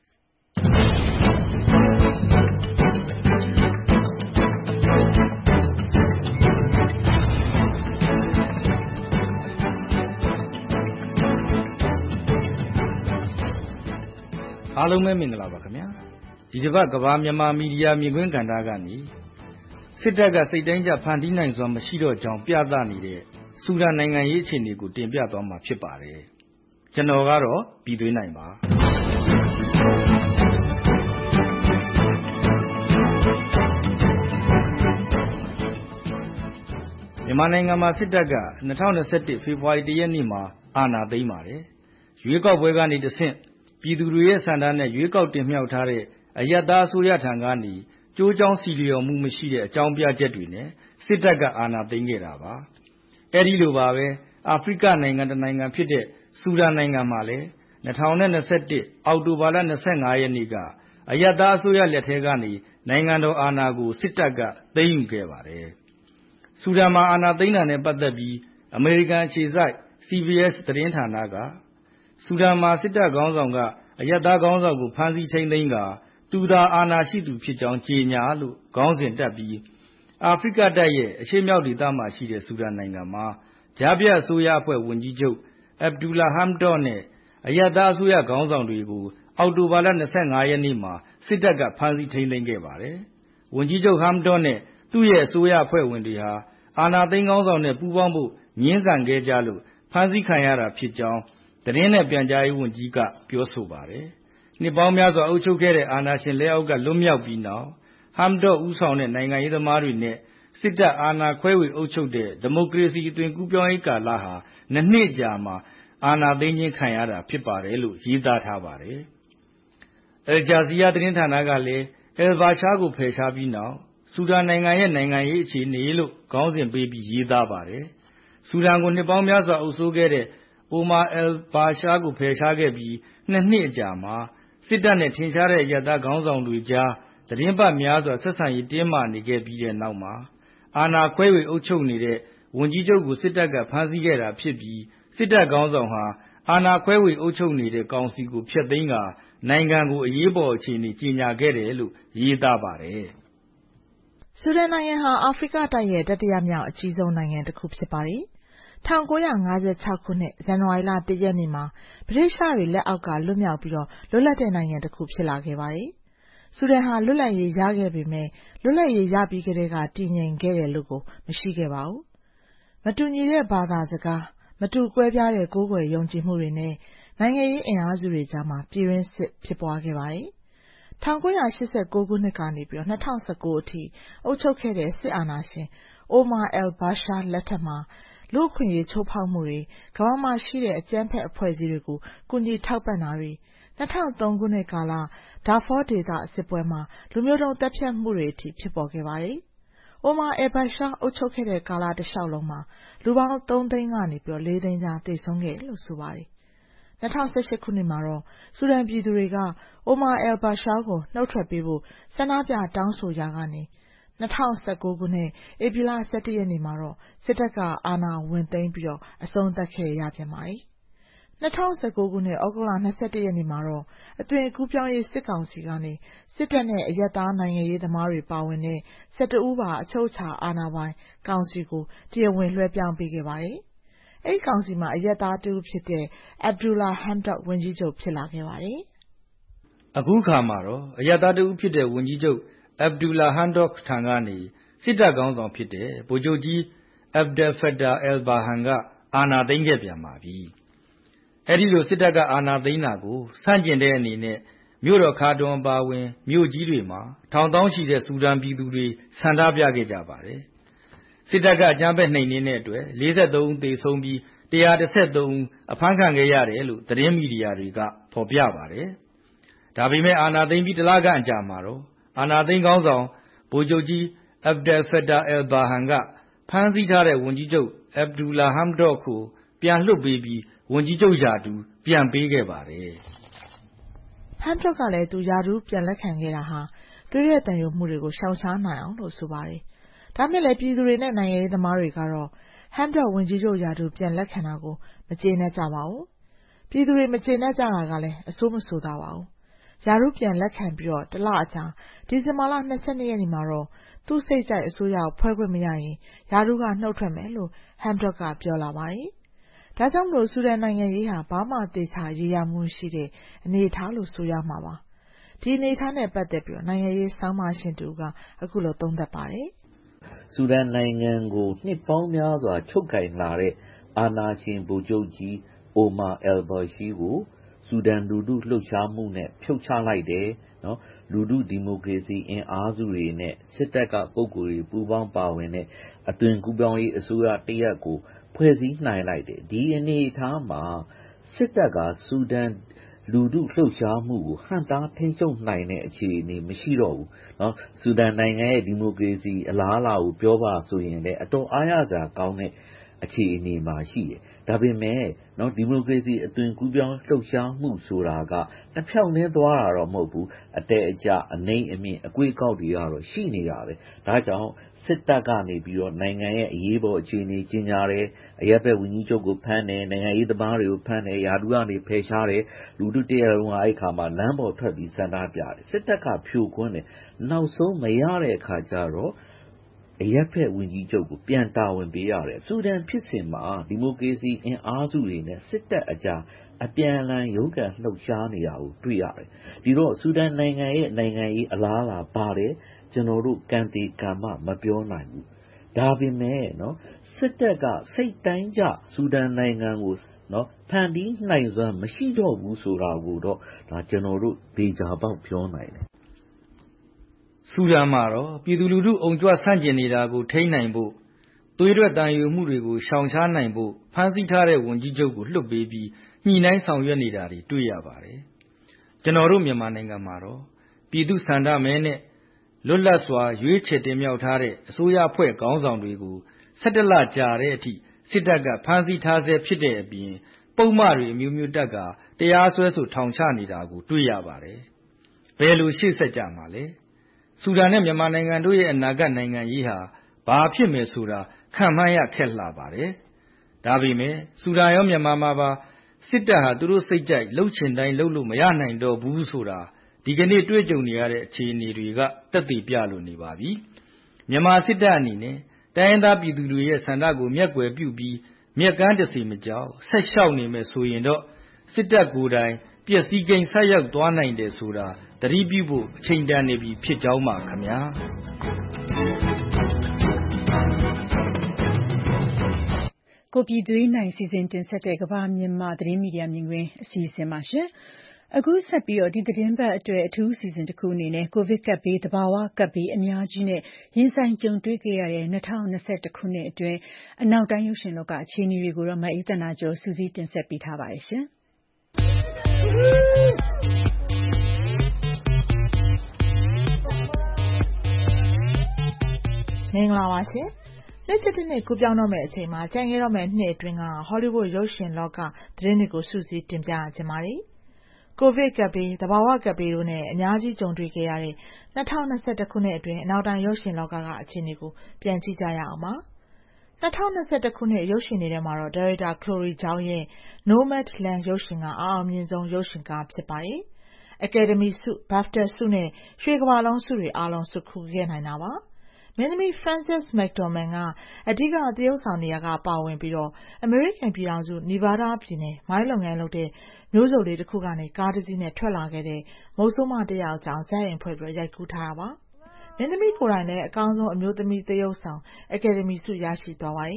အားလုံးပဲမင်္ဂလာပါခင်ဗျာဒီတစ်ပတ်ကဘာမြန်မာမီဒီယာမြင်ကွင်းကဏ္ဍကနေစစ်တပ်ကစိတ်တိုင်းကျဖန်တီးနိုင်စွာမရှိတော့ကြောင်းပြသနေတဲ့ဆူဒန်နိုင်ငံရေးအခြေအနေကိုတင်ပြသွားမှာဖြစ်ပါတယ်ကျွန်တော်ကတော့ပြည်သွေးနိုင်ပါမြန်မာနိုင်ငံမှာစစ်တပ်က၂၀၂၁ဖေဖော်ဝါရီလရက်နေ့မှာအာဏာသိမ်းပါတယ်ရွေးကောက်ပွဲကနေတဆင့်ပြည်သူတွေရဲ့ဆန္ဒနဲ့ရွေးကောက်တင်မြှောက်ထားတဲ့အရပ်သားအစိုးရထံကနေကြိုးကြောင်းစီလျော်မှုမရှိတဲ့အကြောင်းပြချက်တွေနဲ့စစ်တပ်ကအာဏာသိမ်းခဲ့တာပါအဲဒီလိုပါပဲအာဖရိကနိုင်ငံတစ်နိုင်ငံဖြစ်တဲ့ဆူဒန်နိုင်ငံမှာလည်း၂၀၂၁အောက်တိုဘာလ၂၅ရက်နေ့ကအရပ်သားအစိုးရလက်ထဲကနေနိုင်ငံတော်အာဏာကိုစစ်တပ်ကသိမ်းယူခဲ့ပါတယ်ဆူဒန်မှာအာဏာသိမ်းတာနဲ့ပတ်သက်ပြီးအမေရိကန်အခြေစိုက် စီ ဘီ အက်စ် သတင်းဌာနကဆူဒန်မှာစစ်တပ်ခေါင်းဆောင်ကအရပ်သားခေါင်းဆောင်ကိုဖမ်းဆီးထိန်းသိမ်းကာသူသာအာဏာရှိသူဖြစ်ကြောင်းကြေညာလို့ခေါင်းစဉ်တက်ပြီးအာဖရိကတိုက်ရဲ့အရှေ့မြောက်ဒေသမှာရှိတဲ့ဆူဒန်နိုင်ငံမှာကြားပြတ်အစိုးရအဖွဲ့ဝန်ကြီးချုပ်အဗ်ဒူလာဟမ်ဒေါ့နဲ့အရပ်သားအစိုးရခေါင်းဆောင်တွေကိုအောက်တိုဘာလ၂၅ရက်နေ့မှာစစ်တပ်ကဖမ်းဆီးထိန်းသိမ်းခဲ့ပါတယ်ဝန်ကြီးချုပ်ဟမ်ဒေါ့နဲ့သူ့ရဲ့အစိုးရအဖွဲ့ဝင်တွေဟာအာဏာသိမ်းခေါင်းဆောင်နဲ့ပူးပေါင်းဖို့ငြင်းဆန်ခဲ့ကြလို့ဖမ်းဆီးခံရတာဖြစ်ကြောင်းသတင်းနဲ့ပြန်ကြားရေးဝန်ကြီးကပြောဆိုပါတယ်။နှစ်ပေါင်းများစွာအုပ်ချုပ်ခဲ့တဲ့အာဏာရှင်လက်အောက်ကလွတ်မြောက်ပြီးနောက်ဟမ်ဒေါ့ဦးဆောင်တဲ့နိုင်ငံရေးသမားတွေနဲ့စစ်တပ်အာဏာခွဲဝေအုပ်ချုပ်တဲ့ဒီမိုကရေစီအသွင်ကူးပြောင်းရေးကာလဟာနှစ်နှစ်ကြာမှာအာဏာသိမ်းခြင်းခံရတာဖြစ်ပါတယ်လို့ရေးသားထားပါတယ်။အယ်ဂျာဇီးယားသတင်းဌာနကလည်းအယ်ဘာရှားကိုဖယ်ရှားပြီးနောက်ဆူဒန်နိုင်ငံရဲ့နိုင်ငံရေးအခြေအနေလို့ခေါင်းစဉ်ပေးပြီးရေးသားပါတယ်။ဆူဒန်ကိုနှစ်ပေါင်းများစွာအုပ်စိုးခဲ့တဲ့အိုမာအယ်ဘာရှားကိုဖယ်ရှားခဲ့ပြီးနှစ်နှစ်အကြာမှာစစ်တပ်နဲ့ထင်ရှားတဲ့အရပ်သားခေါင်းဆောင်တွေကြားသတင်းပတ်များစွာဆက်ဆံရေးတင်းမာနေခဲ့ပြီးတဲ့နောက်မှာအာဏာခွဲဝေအုပ်ချုပ်နေတဲ့ဝန်ကြီးချုပ်ကိုစစ်တပ်ကဖမ်းဆီးခဲ့တာဖြစ်ပြီးစစ်တပ်ခေါင်းဆောင်ဟာအာဏာခွဲဝေအုပ်ချုပ်နေတဲ့ကောင်စီကိုဖျက်သိမ်းကာနိုင်ငံကိုအရေးပေါ်အခြေအနေကြေညာခဲ့တယ်လို့ရေးသားပါတယ်။ဆူဒန်နိုင်ငံဟာအာဖရိကတိုက်ရဲ့တတိယမြောက်အကြီးဆုံးနိုင်ငံတစ်ခုဖြစ်ပါတယ်။၁၉၅၆ခုနှစ်ဇန်နဝါရီလတစ်ရက်နေ့မှာဗြိတိသျှတွေလက်အောက်ကလွတ်မြောက်ပြီးတော့လွတ်လပ်တဲ့နိုင်ငံတစ်ခုဖြစ်လာခဲ့ပါတယ်။ဆူဒန်ဟာလွတ်လပ်ရေးရခဲ့ပေမဲ့လွတ်လပ်ရေးရပြီးကတည်းကတည်ငြိမ်ခဲ့တယ်လို့ကိုမရှိခဲ့ပါဘူး။မတူညီတဲ့ဘာသာစကားမတူကွဲပြားတဲ့ကိုးကွယ်ယုံကြည်မှုတွေနဲ့နိုင်ငံရေးအင်အားစုတွေကြားမှာပြည်တွင်းစစ်ဖြစ်ပွားခဲ့ပါတယ်။၁၉၈၉ခုနှစ်ကနေပြီးတော့၂၀၁၉အထိအုပ်ချုပ်ခဲ့တဲ့စစ်အာဏာရှင်အိုမာအယ်ဘာရှားလက်ထက်မှာလူ့အခွင့်အရေးချိုးဖောက်မှုတွေကမ္ဘာမှာရှိတဲ့အကြမ်းဖက်အဖွဲ့အစည်းတွေကိုကူညီထောက်ပံ့တာတွေ၂၀၀၃ခုနှစ်ကာလဒါဖောဒေသစစ်ပွဲမှာလူမျိုးတုံးတပ်ဖြတ်မှုတွေအထိဖြစ်ပေါ်ခဲ့ပါတယ်။အိုမာအယ်ဘာရှားအုပ်ချုပ်ခဲ့တဲ့ကာလတစ်လျှောက်လုံးမှာလူပေါင်းသုံးသိန်းကနေပြီးတော့လေးသိန်းကြားသေဆုံးခဲ့တယ်လို့ဆိုပါတယ်။၂၀၁၈ခုနှစ်မှာတော့ဆူဒန်ပြည်သူတွေကအိုမာအယ်ဘာရှားကိုနှုတ်ထွက်ပေးဖို့ဆန္ဒပြတောင်းဆိုရာကနေ၂၀၁၉ခုနှစ်ဧပြီလ၁၁ရက်နေ့မှာတော့စစ်တပ်ကအာဏာဝင်သိမ်းပြီးတော့အဆုံးသတ်ခဲ့ရပြန်ပါတယ်။၂၀၁၉ခုနှစ်ဩဂုတ်လ၂၁ရက်နေ့မှာတော့အသွင်ကူးပြောင်းရေးစစ်ကောင်စီကနေစစ်တပ်နဲ့အရပ်သားနိုင်ငံရေးသမားတွေပါဝင်တဲ့၁၁ဦးပါအချုပ်အခြာအာဏာပိုင်ကောင်စီကိုတရားဝင်လွှဲပြောင်းပေးခဲ့ပါတယ်။အဲဒီကောင်စီမှာအရပ်သားတဦးဖြစ်တဲ့အဗ်ဒူလာဟမ်ဒေါ့ဝန်ကြီးချုပ်ဖြစ်လာခဲ့ပါတယ်။အခုခါမှာတော့အရပ်သားတဦးဖြစ်တဲ့ဝန်ကြီးချုပ်အဗ်ဒူလာဟမ်ဒေါ့ထံကနေစစ်တပ်ခေါင်းဆောင်ဖြစ်တဲ့ဗိုလ်ချုပ်ကြီးအဗ်ဒယ်ဖက်တာအယ်ဘာဟန်ကအာဏာသိမ်းခဲ့ပြန်ပါပြီ။အဲဒီလိုစစ်တပ်ကအာဏာသိမ်းတာကိုဆန့်ကျင်တဲ့အနေနဲ့မြို့တော်ခါတွန်အပါအဝင်မြို့ကြီးတွေမှာထောင်သောင်းရှိတဲ့ဆူဒန်ပြည်သူတွေဆန္ဒပြခဲ့ကြပါတယ်။စစ်တပ်ကအကြမ်းဖက်နှိမ်နင်းတဲ့အတွက်လေးဆယ်သုံးဦးသေဆုံးပြီး၁၁၃ဦးအဖမ်းခံခဲ့ရတယ်လို့သတင်းမီဒီယာတွေကဖော်ပြပါတယ်။ဒါပေမဲ့အာဏာသိမ်းပြီးတစ်လခန့်အကြာမှာတော့အာဏာသိမ်းခေါင်းဆောင်ဗိုလ်ချုပ်ကြီးအဗ်ဒယ်ဖက်တာအယ်ဘာဟန်ကဖမ်းဆီးထားတဲ့ဝန်ကြီးချုပ်အဗ်ဒူလာဟမ်ဒေါ့ကိုပြန်လွှတ်ပေးပြီးဝန်ကြီးချုပ်ရာထူးပြန်ပေးခဲ့ပါတယ်။ဟမ်ဒေါ့ကလည်းသူရာထူးပြန်လက်ခံခဲ့တာဟာသူရဲ့တန်ရုံမှုတွေကိုရှောင်ရှားနိုင်အောင်လို့ဆိုပါတယ်။ဒါမဲ့လည်းပြည်သူတွေနဲ့နိုင်ငံရေးသမားတွေကတော့ဟမ်ဒေါ့ဝန်ကြီးချုပ်ရာထူးပြန်လက်ခံတာကိုမကျေနပ်ကြပါဘူး။ပြည်သူတွေမကျေနပ်ကြတာကလည်းအဆိုးမဆိုသာပါဘူး။ရာထူးပြန်လက်ခံပြီးတော့တစ်လအကြာဒီဇင်ဘာလ၂၂ရက်နေ့မှာတော့သူ့စိတ်ကြိုက်အစိုးရကိုဖွဲ့ခွင့်မရရင်ရာထူးကနှုတ်ထွက်မယ်လို့ဟမ်ဒေါ့ကပြောလာပါတယ်။ဒါကြောင့်မလို့ဆူဒန်နိုင်ငံရေးဟာဘာမှသေချာရေးရမှုရှိတဲ့အနေအထားလို့ဆိုရမှာပါ။ဒီအနေအထားနဲ့ပတ်သက်ပြီးတော့နိုင်ငံရေးဆောင်းပါးရှင်တူကအခုလိုသုံးသပ်ပါတယ်။ဆူဒန်နိုင်ငံကိုနှစ်ပေါင်းများစွာချုပ်ကိုင်လာတဲ့အာဏာရှင်ဗိုလ်ချုပ်ကြီးအိုမာအယ်ဘာရှီကိုဆူဒန်လူထုလှုပ်ရှားမှုနဲ့ဖြုတ်ချလိုက်တယ်နော်လူထုဒီမိုကရေစီအင်အားစုတွေနဲ့စစ်တပ်ကပုဂ္ဂိုလ်တွေပူးပေါင်းပါဝင်တဲ့အသွင်ကူးပြောင်းရေးအစိုးရတရက်ကိုဖွဲ့စည်းနိုင်လိုက်တယ်ဒီအနေအထားမှာစစ်တပ်ကဆူဒန်လူထုလှုပ်ရှားမှုကိုဟန့်တားထိန်းချုပ်နိုင်တဲ့အခြေအနေမရှိတော့ဘူးเนาะဆူဒန်နိုင်ငံရဲ့ဒီမိုကရေစီအလားအလာကိုပြောပါဆိုရင်လည်းအတော်အားရစရာကောင်းတဲ့အခြေအနေမှာရှိတယ်ဒါပေမဲ့เนาะဒီမိုကရေစီအသွင်ကူးပြောင်းလှုပ်ရှားမှုဆိုတာကတစ်ဖြောင်းနဲ့သွားတာတော့မဟုတ်ဘူးအတဲအကျအနှိမ့်အမြင့်အကွေးကောက်တွေကတော့ရှိနေတာပဲဒါကြောင့်စစ်တပ်ကနေပြီးတော့နိုင်ငံရဲ့အရေးပေါ်အခြေအနေကြီးညာတယ်အရက်ဘက်ဝန်ကြီးချုပ်ကိုဖမ်းတယ်နိုင်ငံရေးသမားတွေကိုဖမ်းတယ်ယာဒူကနေဖယ်ရှားတယ်လူထုတရလုံးကအဲ့ခါမှာလမ်းပေါ်ထွက်ပြီးဆန္ဒပြတယ်စစ်တပ်ကဖြိုခွင်းတယ်နောက်ဆုံးမရတဲ့အခါကျတော့အရက်ဘက်ဝန်ကြီးချုပ်ကိုပြန်တာဝန်ပေးရတယ်ဆူဒန်ဖြစ်စဉ်မှာဒီမိုကရေစီအင်အားစုတွေနဲ့စစ်တပ်အကြားအပြန်အလှန်ရုန်းကန်လှုပ်ရှားနေတာကိုတွေ့ရတယ်ဒီတော့ဆူဒန်နိုင်ငံရဲ့နိုင်ငံရေးအလားအလာပါတယ်ကျွန်တော်တို့ကံတေကံမမပြောနိုင်ဘူးဒါပေမဲ့နော်စစ်တပ်ကစိတ်တိုင်းကျဆူဒန်နိုင်ငံကိုနော်ဖန်တီးနိုင်စွမ်းမရှိတော့ဘူးဆိုတာကိုတော့ဒါကျွန်တော်တို့ဒေချာပေါက်ပြောနိုင်တယ်ဆူဒန်မှာတော့ပြည်သူလူထုအုံကြွဆန့်ကျင်နေတာကိုထိန်းနိုင်ဖို့သွေးထွက်တန်ယူမှုတွေကိုရှောင်ရှားနိုင်ဖို့ဖမ်းဆီးထားတဲ့ဝန်ကြီးချုပ်ကိုလွှတ်ပေးပြီးညှိနှိုင်းဆောင်ရွက်နေတာတွေတွေ့ရပါတယ်ကျွန်တော်တို့မြန်မာနိုင်ငံမှာတော့ပြည်သူစံတမဲနဲ့လွတ်လပ်စွာရွေးချယ်တင်မြှောက်ထားတဲ့အစိုးရအဖွဲ့ခေါင်းဆောင်တွေကိုဆယ်တလကြာတဲ့အထိစစ်တပ်ကဖမ်းဆီးထားဆဲဖြစ်တဲ့အပြင်ပုံမှန်တွေအမျိုးမျိုးတက်ကတရားစွဲဆိုထောင်ချနေတာကိုတွေ့ရပါတယ်ဘယ်လိုရှေ့ဆက်ကြမှာလဲဆူဒန်နဲ့မြန်မာနိုင်ငံတို့ရဲ့အနာဂတ်နိုင်ငံရေးဟာဘာဖြစ်မယ်ဆိုတာခံမှန်းရခက်လှပါတယ်ဒါပေမဲ့ဆူဒန်ရောမြန်မာမှာပါစစ်တပ်ဟာသူတို့စိတ်ကြိုက်လှုပ်ချင်တိုင်းလှုပ်လို့မရနိုင်တော့ဘူးဆိုတာဒီကနေ့တွေ့ကြုံနေရတဲ့အခြေအနေတွေကတက်တည်ပြလို့နေပါပြီမြန်မာစစ်တပ်အနေနဲ့တိုင်းရင်းသားပြည်သူတွေရဲ့ဆန္ဒကိုမျက်ကွယ်ပြုပြီးမြက်ကမ်းတစီမကြောက်ဆက်လျှောက်နေမယ်ဆိုရင်တော့စစ်တပ်ကိုယ်တိုင်ပျက်စီးကိန်းဆက်ရောက်သွားနိုင်တယ်ဆိုတာသတိပြုဖို့အချိန်တန်နေပြီဖြစ်ကြောင်းပါခင်ဗျာကိုပြည်သွေးနိုင်စီစဉ်တင်ဆက်တဲ့ကမ္ဘာမြန်မာသတင်းမီဒီယာမြင်ကွင်းအစီအစဉ်ပါရှင်အခုဆက်ပြီးတော့ဒီသတင်းပတ်အတွက်အထူးအစီအစဉ်တစ်ခုအနေနဲ့ကိုဗစ်ကပ်ဘေးသဘာဝကပ်ဘေးအများကြီးနဲ့ရင်ဆိုင်ကြုံတွေ့ခဲ့ရတဲ့၂၀၂၁ခုနှစ်အတွင်းအနောက်တိုင်းရုပ်ရှင်လောကအခြေအနေတွေကိုတော့မအေးသနာကျော်စူးစီးတင်ဆက်ပေးထားပါတယ်ရှင်မင်္ဂလာပါရှင်နှစ်တစ်နှစ်ကူးပြောင်းတော့မယ့်အချိန်မှာကြံခဲ့တော့မယ့်နှစ်အတွင်းကဟောလိဝုဒ်ရုပ်ရှင်လောကသတင်းတွေကိုစူးစီးတင်ပြကြပါမယ်ကိုဗစ်ကပ်ဘေးသဘာဝကပ်ဘေးတို့နဲ့အများကြီးကြုံတွေ့ခဲ့ရတဲ့၂၀၂၁ခုနှစ်အတွင်းအနောက်တိုင်းရုပ်ရှင်လောကကအခြေအနေကိုပြန်ကြည့်ကြရအောင်ပါ၂၀၂၁ခုနှစ်ရုပ်ရှင်တွေထဲမှာတော့ဒါရိုက်တာခလိုရီဂျောင်းရဲ့ Nomadland ရုပ်ရှင်ကအအောင်မြင်ဆုံးရုပ်ရှင်ကားဖြစ်ပါတယ်။ Academy ဆု BAFTA ဆုနဲ့ရွှေကမ္ဘာလုံးဆုတွေအားလုံးဆွတ်ခူးခဲ့နိုင်တာပါမင်းသမီး Frances McDormand ကအဓိကသရုပ်ဆောင်နေရာကပါဝင်ပြီးတော့အမေရိကန်ပြည်ထောင်စုနီဗားဒါးပြည်နယ်မိုင်းလုပ်ငန်းလုပ်တဲ့မျိုးစုံလေးတစ်ခုကနေကားတစ်စီးနဲ့ထွက်လာခဲ့တဲ့မုတ်ဆိုးမတစ်ယောက်ကြောင့်ဇာတ်အိမ်ဖွဲ့ပြီးရိုက်ကူးထားတာပါမင်းသမီးကိုယ်တိုင်လည်းအကောင်းဆုံးအမျိုးသမီးသရုပ်ဆောင် Academy ဆုရရှိသွားပါတယ်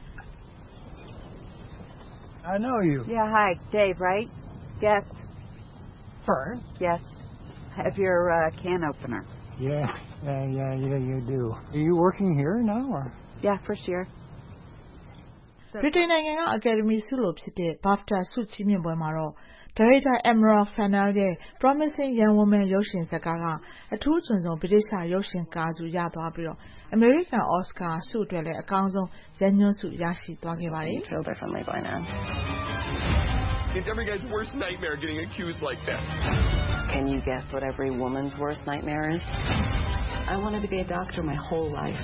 I know you. Yeah, hi, Dave, right? Yes. Fern? Yes. Have your uh, can opener. Yeah, yeah, yeah, yeah, you do. Are you working here now, or? Yeah, first year. ဗြိတိန်နိုင်ငံက Academy ဆုလိုဖြစ်တဲ့ BAFTA ဆုချီးမြှင့်ပွဲမှာတော့ဒါရိုက်တာ Emerald Fennell ရဲ့ Promising Young Woman ရုပ်ရှင်ဇာတ်ကားကအထူးချွန်ဆုံးဗြိတိသျှရုပ်ရှင်ကားဆုရသွားပြီးတော့ American Oscar ဆုအတွက်လည်းအကောင်းဆုံးဇာတ်ညွှန်းဆုရရှိသွားခဲ့ပါတယ် Feel differently by now. It's every guy's worst nightmare getting accused like that. Can you guess what every woman's worst nightmare is? I wanted to be a doctor my whole life.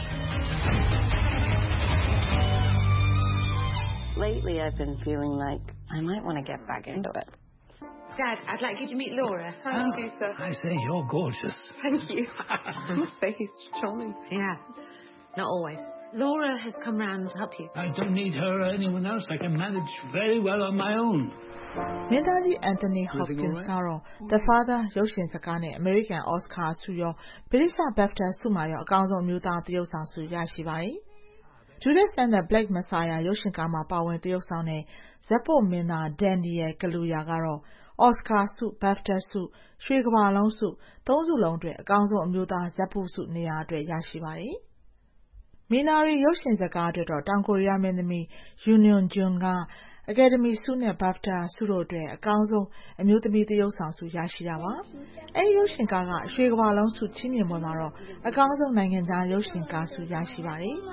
Lately, I've been feeling like I might want to get back into it. Dad, I'd like you to meet Laura. How do you do, sir? I say you're gorgeous. Thank you. Your face, charming. Yeah, not always. Laura has come round to help you. I don't need her or anyone else. I can manage very well on my own. မင်းသားကြီး Anthony Hopkins ကတော့ The Father ရုပ်ရှင်ဇာတ်ကားနဲ့ American Oscar ဆုရောဗြိတိသျှ BAFTA ဆုမှာရောအကောင်းဆုံးအမျိုးသားသရုပ်ဆောင်ဆုရရှိပါတယ်။ Judas and the Black Messiah ရုပ်ရှင်ကားမှာပါဝင်သရုပ်ဆောင်တဲ့ဇက်ဖို့မင်းသား Daniel Kaluuya ကတော့ Oscar ဆု BAFTA ဆုရွှေကမ္ဘာလုံးဆုသုံးဆုလုံးအတွက်အကောင်းဆုံးအမျိုးသားဇက်ဖို့ဆုနေရာအတွက်ရရှိပါတယ်။ Minari ရုပ်ရှင်ဇာတ်ကားအတွက်တော့တောင်ကိုရီးယားမင်းသမီး Yoon Eun Jun က Academy ဆုနဲ့ BAFTA ဆုတို့အတွက်အကောင်းဆုံးအမျိုးသမီးသရုပ်ဆောင်ဆုရရှိတာပါ။အဲဒီရုပ်ရှင်ကားကရွှေကမ္ဘာလုံးဆုချီးမြှင့်ပွဲမှာတော့အကောင်းဆုံးနိုင်ငံခြားရုပ်ရှင်ကားဆုရရှိပါတယ်။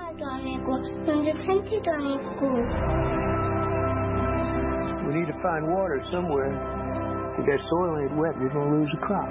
We need to find water somewhere. If that soil ain't wet, you're going to lose a crop.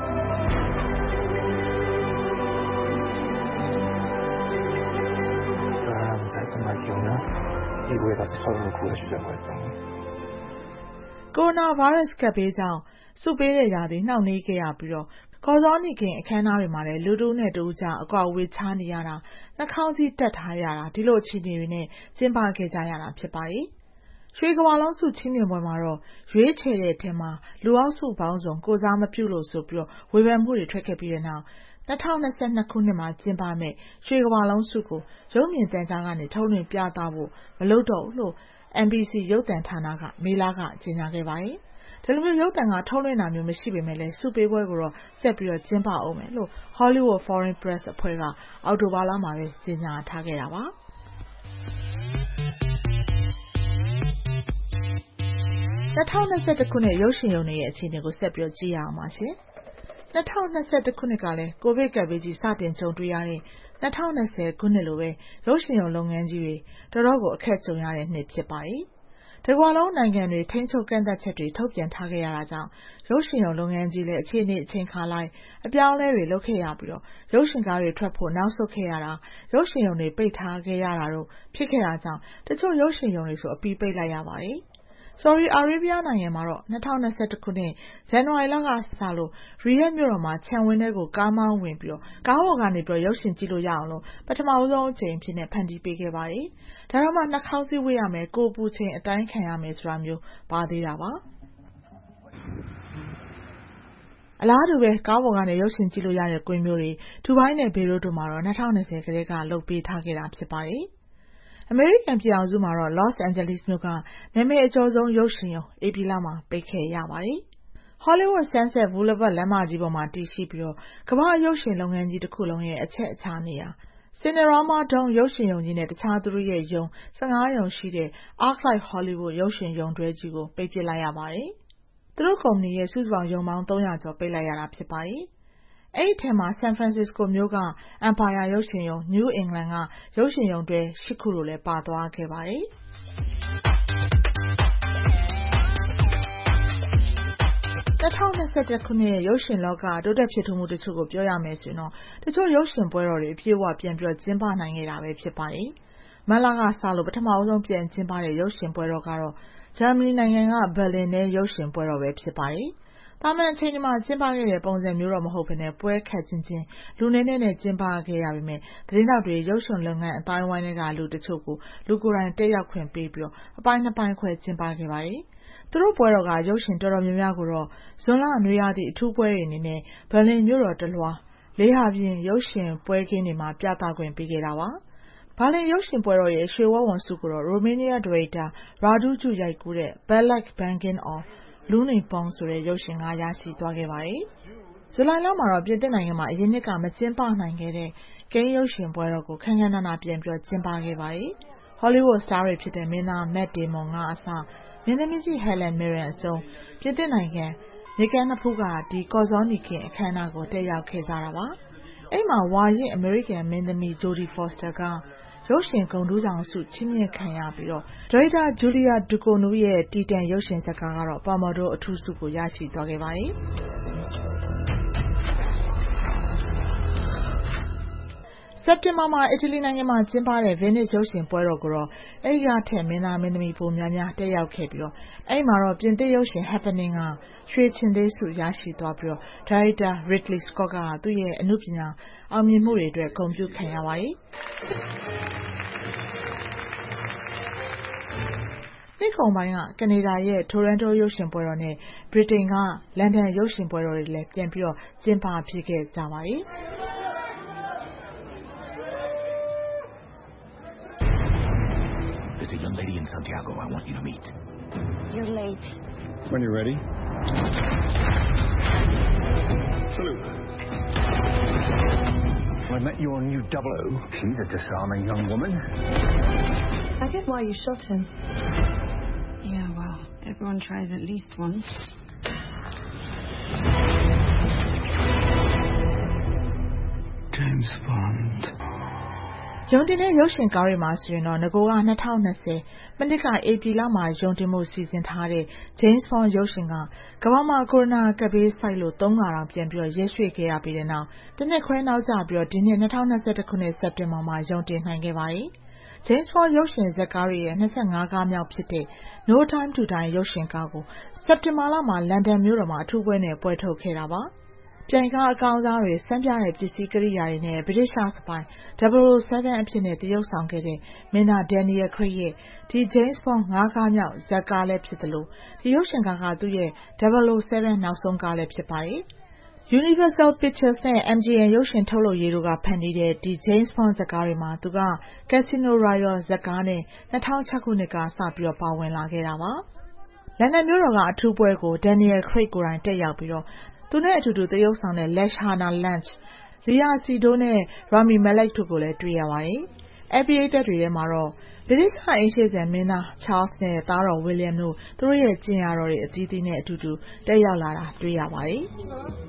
Coronavirus ကပ်ဘေးကြောင့်စုပေးတဲ့ရာသီနှောင့်နှေးခဲ့ရပြီးတော့ကော်ဇောနီခင်အခမ်းအနားတွေမှာလည်းလူတူနဲ့တူကြားအကွာအဝေးခြားနေရတာနှာခေါင်းစည်းတက်ထားရတာဒီလိုအခြေအနေတွေနဲ့ကျင်းပခဲ့ကြရတာဖြစ်ပါတယ်။ရွှေကမ္ဘာလုံးဆုချီးမြှင့်ပွဲမှာတော့ရွေးချယ်တဲ့အထက်မှာလူအောက်စုပေါင်းစုံကိုယ်စားမပြုလို့ဆိုပြီးဝေဖန်မှုတွေထွက်ခဲ့ပြီးတဲ့နောက်၂၀၂၂ခုနှစ်မှာကျင်းပမယ့်ရွှေကမ္ဘာလုံးဆုကိုရုပ်မြင်သံကြားကနေထုတ်လွှင့်ပြသဖို့မလုပ်တော့ဘူးလို့ N B C ရုပ်သံဌာနကမေလကကြေညာခဲ့ပါတယ်။ဒီလိုမျိုးရုပ်သံကထုတ်လွှင့်တာမျိုးမရှိပေမဲ့လည်းဆုပေးပွဲကိုတော့ဆက်ပြီးကျင်းပအောင်မယ်လို့ Hollywood Foreign Press အဖွဲ့ကအောက်တိုဘာလမှာပဲကြေညာထားခဲ့တာပါ။၂၀၂၁ခုနှစ်ရုပ်ရှင်ရုံတွေရဲ့အခြေအနေကိုဆက်ပြီးကြည့်ရအောင်ပါရှင်။၂၀၂၁ခုနှစ်ကလည်းကိုဗစ်ကပ်ဘေးကြီးစတင်ကြုံတွေ့ရတဲ့၂၀၂၀ခုနှစ်လိုပဲရုပ်ရှင်ရုံလုပ်ငန်းကြီးတွေတော်တော်ကိုအခက်ကြုံရတဲ့နှစ်ဖြစ်ပါတယ်။ဒီကမ္ဘာလုံးနိုင်ငံတွေထိန်းချုပ်ကန့်သတ်ချက်တွေထုတ်ပြန်ထားခဲ့ရတာကြောင့်ရုပ်ရှင်ရုံလုပ်ငန်းကြီးလည်းအခြေအနေအချိန်ခါလိုက်အပြောင်းအလဲတွေလုပ်ခဲ့ရပြီးတော့ရုပ်ရှင်ကားတွေထွက်ဖို့နောက်ဆုတ်ခဲ့ရတာရုပ်ရှင်ရုံတွေပိတ်ထားခဲ့ရတာတို့ဖြစ်ခဲ့တာကြောင့်တချို့ရုပ်ရှင်ရုံတွေဆိုအပီးပိတ်လိုက်ရပါတယ်။ Saudi Arabia နိုင်ငံမှာတော့၂၀၂၁ခုနှစ်ဇန်နဝါရီလကစလို့ Riyadh မြို့တော်မှာခြံဝင်းထဲကိုကားမောင်းဝင်ပြီးတော့ကားပေါ်ကနေပြီးတော့ရုပ်ရှင်ကြည့်လို့ရအောင်လို့ပထမဆုံးအကြိမ်အဖြစ်နဲ့ဖန်တီးပေးခဲ့ပါတယ်။ဒါတော့မှနှာခေါင်းစည်းဝေးရမယ်ကိုယ်ပူချိန်အတိုင်းခံရမယ်ဆိုတာမျိုးပါသေးတာပါ။အလားတူပဲကားပေါ်ကနေရုပ်ရှင်ကြည့်လို့ရတဲ့ကွင်းမျိုးတွေဒူဘိုင်းနဲ့ဘေရွတ်တို့မှာတော့၂၀၂၀ကတည်းကလုပ်ပေးထားခဲ့တာဖြစ်ပါတယ်။အမေရိကန်ပြည်ထောင်စုမှာတော့ Los Angeles မြို့ကနာမည်အကျော်ဆုံးရုပ်ရှင်ရုံဧပြီလမှာပိတ်ခဲ့ရပါတယ်။ Hollywood Sunset Boulevard လမ်းမကြီးပေါ်မှာတည်ရှိပြီးတော့ကမ္ဘာရုပ်ရှင်လုပ်ငန်းကြီးတစ်ခုလုံးရဲ့အချက်အခြာနေရာ Cinerama Dome ရုပ်ရှင်ရုံကြီးနဲ့တခြားသူတို့ရဲ့ရုံ၁၅ရုံရှိတဲ့ ArcLight Hollywood ရုပ်ရှင်ရုံတွဲကြီးကိုပိတ်ပစ်လိုက်ရပါတယ်။သူတို့ကုမ္ပဏီရဲ့စုစုပေါင်းရုံပေါင်းသုံးရာကျော်ပိတ်လိုက်ရတာဖြစ်ပါတယ်။အဲ့ဒီထဲမှာ San Francisco မြို့က Empire ရုပ်ရှင်ရုံ New England ကရုပ်ရှင်ရုံတွဲ၈ခုတို့လည်းပါသွားခဲ့ပါတယ်။၂၀၂၁ခုနှစ်ရုပ်ရှင်လောကတိုးတက်ဖြစ်ထွန်းမှုတချို့ကိုပြောရမယ်ဆိုရင်တော့တချို့ရုပ်ရှင်ပွဲတော်တွေအပြည့်အဝပြန်ပြီးကျင်းပနိုင်ခဲ့တာပဲဖြစ်ပါတယ်။မတ်လကစလို့ပထမဆုံးပြန်ကျင်းပတဲ့ရုပ်ရှင်ပွဲတော်ကတော့ဂျာမနီနိုင်ငံကဘယ်လင်နယ်ရုပ်ရှင်ပွဲတော်ပဲဖြစ်ပါတယ်။တာမန်အချိန်ဒီမှာကျင်းပခဲ့တဲ့ပုံစံမျိုးတော့မဟုတ်ဘဲနဲ့ပွဲခက်ချင်းချင်းလူနေနဲ့နဲ့ကျင်းပခဲ့ရပေမဲ့သတင်းတောက်တွေရုပ်ရှင်လုပ်ငန်းအတိုင်းဝိုင်းတွေကလူတချို့ကိုလူကိုယ်တိုင်တက်ရောက်ခွင့်ပေးပြီးတော့အပိုင်းနှစ်ပိုင်းခွဲကျင်းပခဲ့ပါတယ်။သူတို့ပွဲတော်ကရုပ်ရှင်တော်တော်များများကိုတော့ဇွန်လနွေရာသီအထူးပွဲတွေအနေနဲ့ဘယ်လင်မြို့တော်တလွှာလေးဟာပြင်ရုပ်ရှင်ပွဲခင်းတွေမှာပြသခွင့်ပေးခဲ့တာပါ။ဘာလင်ရုပ်ရှင်ပွဲတော်ရဲ့ရွှေဝဝံဆုကိုတော့ရိုမေးနီးယားဒါရိုက်တာရာဒူးဂျူရိုက်ကူးတဲ့ Belak Bangin or Lunipong ဆိုတဲ့ရုပ်ရှင်ကရရှိသွားခဲ့ပါတယ်။ဇူလိုင်လမှာတော့ပြင်သစ်နိုင်ငံမှာအရင်နှစ်ကမကျင်းပနိုင်ခဲ့တဲ့ကိန်းရုပ်ရှင်ပွဲတော်ကိုခန်းခန်းနာနာပြန်ပြီးကျင်းပခဲ့ပါတယ်။ Hollywood star တွေဖြစ်တဲ့မင်းသား Matt Damon ကအစမင်းသမီးကြီး Helen Mirren အဆုံးပြင်သစ်နိုင်ငံမြေကမ်းနှစ်ဖူးကဒီကော်ဇောနီခင်အခမ်းအနားကိုတက်ရောက်ခဲ့ကြတာပါ။အဲ့မှာဝါရင့်အမေရိကန်မင်းသမီး Jodie Foster ကရုပ်ရှင်ဂုဏ်ထူးဆောင်ဆုချီးမြှင့်ခံရပြီးတော့ဒါရိုက်တာဂျူလီယာဒူကိုနူရဲ့တီတန်ရုပ်ရှင်ဇာတ်ကားကတော့ပါမော်တိုအထူးဆုကိုရရှိသွားခဲ့ပါတယ်။စက်တင်ဘာမှာအီတလီနိုင်ငံမှာကျင်းပတဲ့ Venice ရုပ်ရှင်ပွဲတော်ကိုတော့အဲဒီကထက်မင်းသားမင်းသမီးပိုများများတက်ရောက်ခဲ့ပြီးတော့အဲဒီမှာတော့ပြင်သစ်ရုပ်ရှင် Happening ကရွှေချင်သေးဆုရရှိသွားပြီးတော့ဒါရိုက်တာ Ridley Scott ကသူ့ရဲ့အနုပညာအောင်မြင်မှုတွေအတွက်ဂုဏ်ပြုခံရပါတယ်။နှစ်ကုန်ပိုင်းကကနေဒါရဲ့ Toronto ရုပ်ရှင်ပွဲတော်နဲ့ဗြိတိန်ကလန်ဒန်ရုပ်ရှင်ပွဲတော်တွေလည်းပြန်ပြီးတော့ကျင်းပဖြစ်ခဲ့ကြပါတယ်။ There's a young lady in Santiago I want you to meet. You're late. When you're ready. Salute. I met your new double O. She's a disarming young woman. I get why you shot him. Yeah, well, everyone tries at least once. James Bond. ရုံတင်တဲ့ရုပ်ရှင်ကားတွေမှာဆိုရင်တော့ငကိုက၂၀၂၀မနှစ်ကဧပြီလမှာရုံတင်မှုစီစဉ်ထားတဲ့ James Bond ရုပ်ရှင်ကကမ္ဘာမှာကိုရိုနာကပ်ဘေးဆိုက်လို့သုံးခါတောင်ပြန်ပြီးတော့ရက်ရွှေ့ခဲ့ရပြီးတဲ့နောက်တစ်နှစ်ခွဲနောက်ကျပြီးတော့ဒီနှစ်၂၀၂၁ခုနှစ်စက်တင်ဘာမှာရုံတင်နိုင်ခဲ့ပါတယ်။ James Bond ရုပ်ရှင်ဇာတ်ကားတွေရဲ့၂၅ကားမြောက်ဖြစ်တဲ့ No Time to Die ရုပ်ရှင်ကားကိုစက်တင်ဘာလမှာလန်ဒန်မြို့တော်မှာအထူးပွဲနဲ့ပွဲထုတ်ခဲ့တာပါ။ပြိုင်ကားအကောင်းစားတွေစမ်းပြတဲ့ပစ္စည်းကိရိယာတွေနဲ့ British စပိုင် double oh seven အဖြစ်နဲ့သရုပ်ဆောင်ခဲ့တဲ့မင်းသား Daniel Craig ရဲ့ဒီ James Bond ငါးကားမြောက်ဇာတ်ကားလည်းဖြစ်သလိုဒီရုပ်ရှင်ကားကသူ့ရဲ့ double oh seven နောက်ဆုံးကားလည်းဖြစ်ပါတယ်။ Universal Pictures နဲ့ M G M ရုပ်ရှင်ထုတ်လုပ်ရေးတို့ကဖန်တီးတဲ့ဒီ James Bond ဇာတ်ကားတွေမှာသူက Casino Royale ဇာတ်ကားနဲ့two thousand sixခုနှစ်ကစပြီးပါဝင်လာခဲ့တာပါ။လန်ဒန်မြို့တော်ကအထူးပွဲကို Daniel Craig ကိုယ်တိုင်တက်ရောက်ပြီးတော့သူနဲ့အတူတူသရုပ်ဆောင်တဲ့ Lashana Lynch, Lea Seydoux နဲ့ Rami Malek တို့ကိုလည်းတွေ့ရပါတယ်။အဲ့ပရိသတ်တွေထဲမှာတော့ British ကအိမ်ရှေ့စံမင်းသား Charles နဲ့သားတော် William တို့သူတို့ရဲ့ကျင်ရတော်တွေအသီးသီးနဲ့အတူတူတက်ရောက်လာတာတွေ့ရပါတယ်။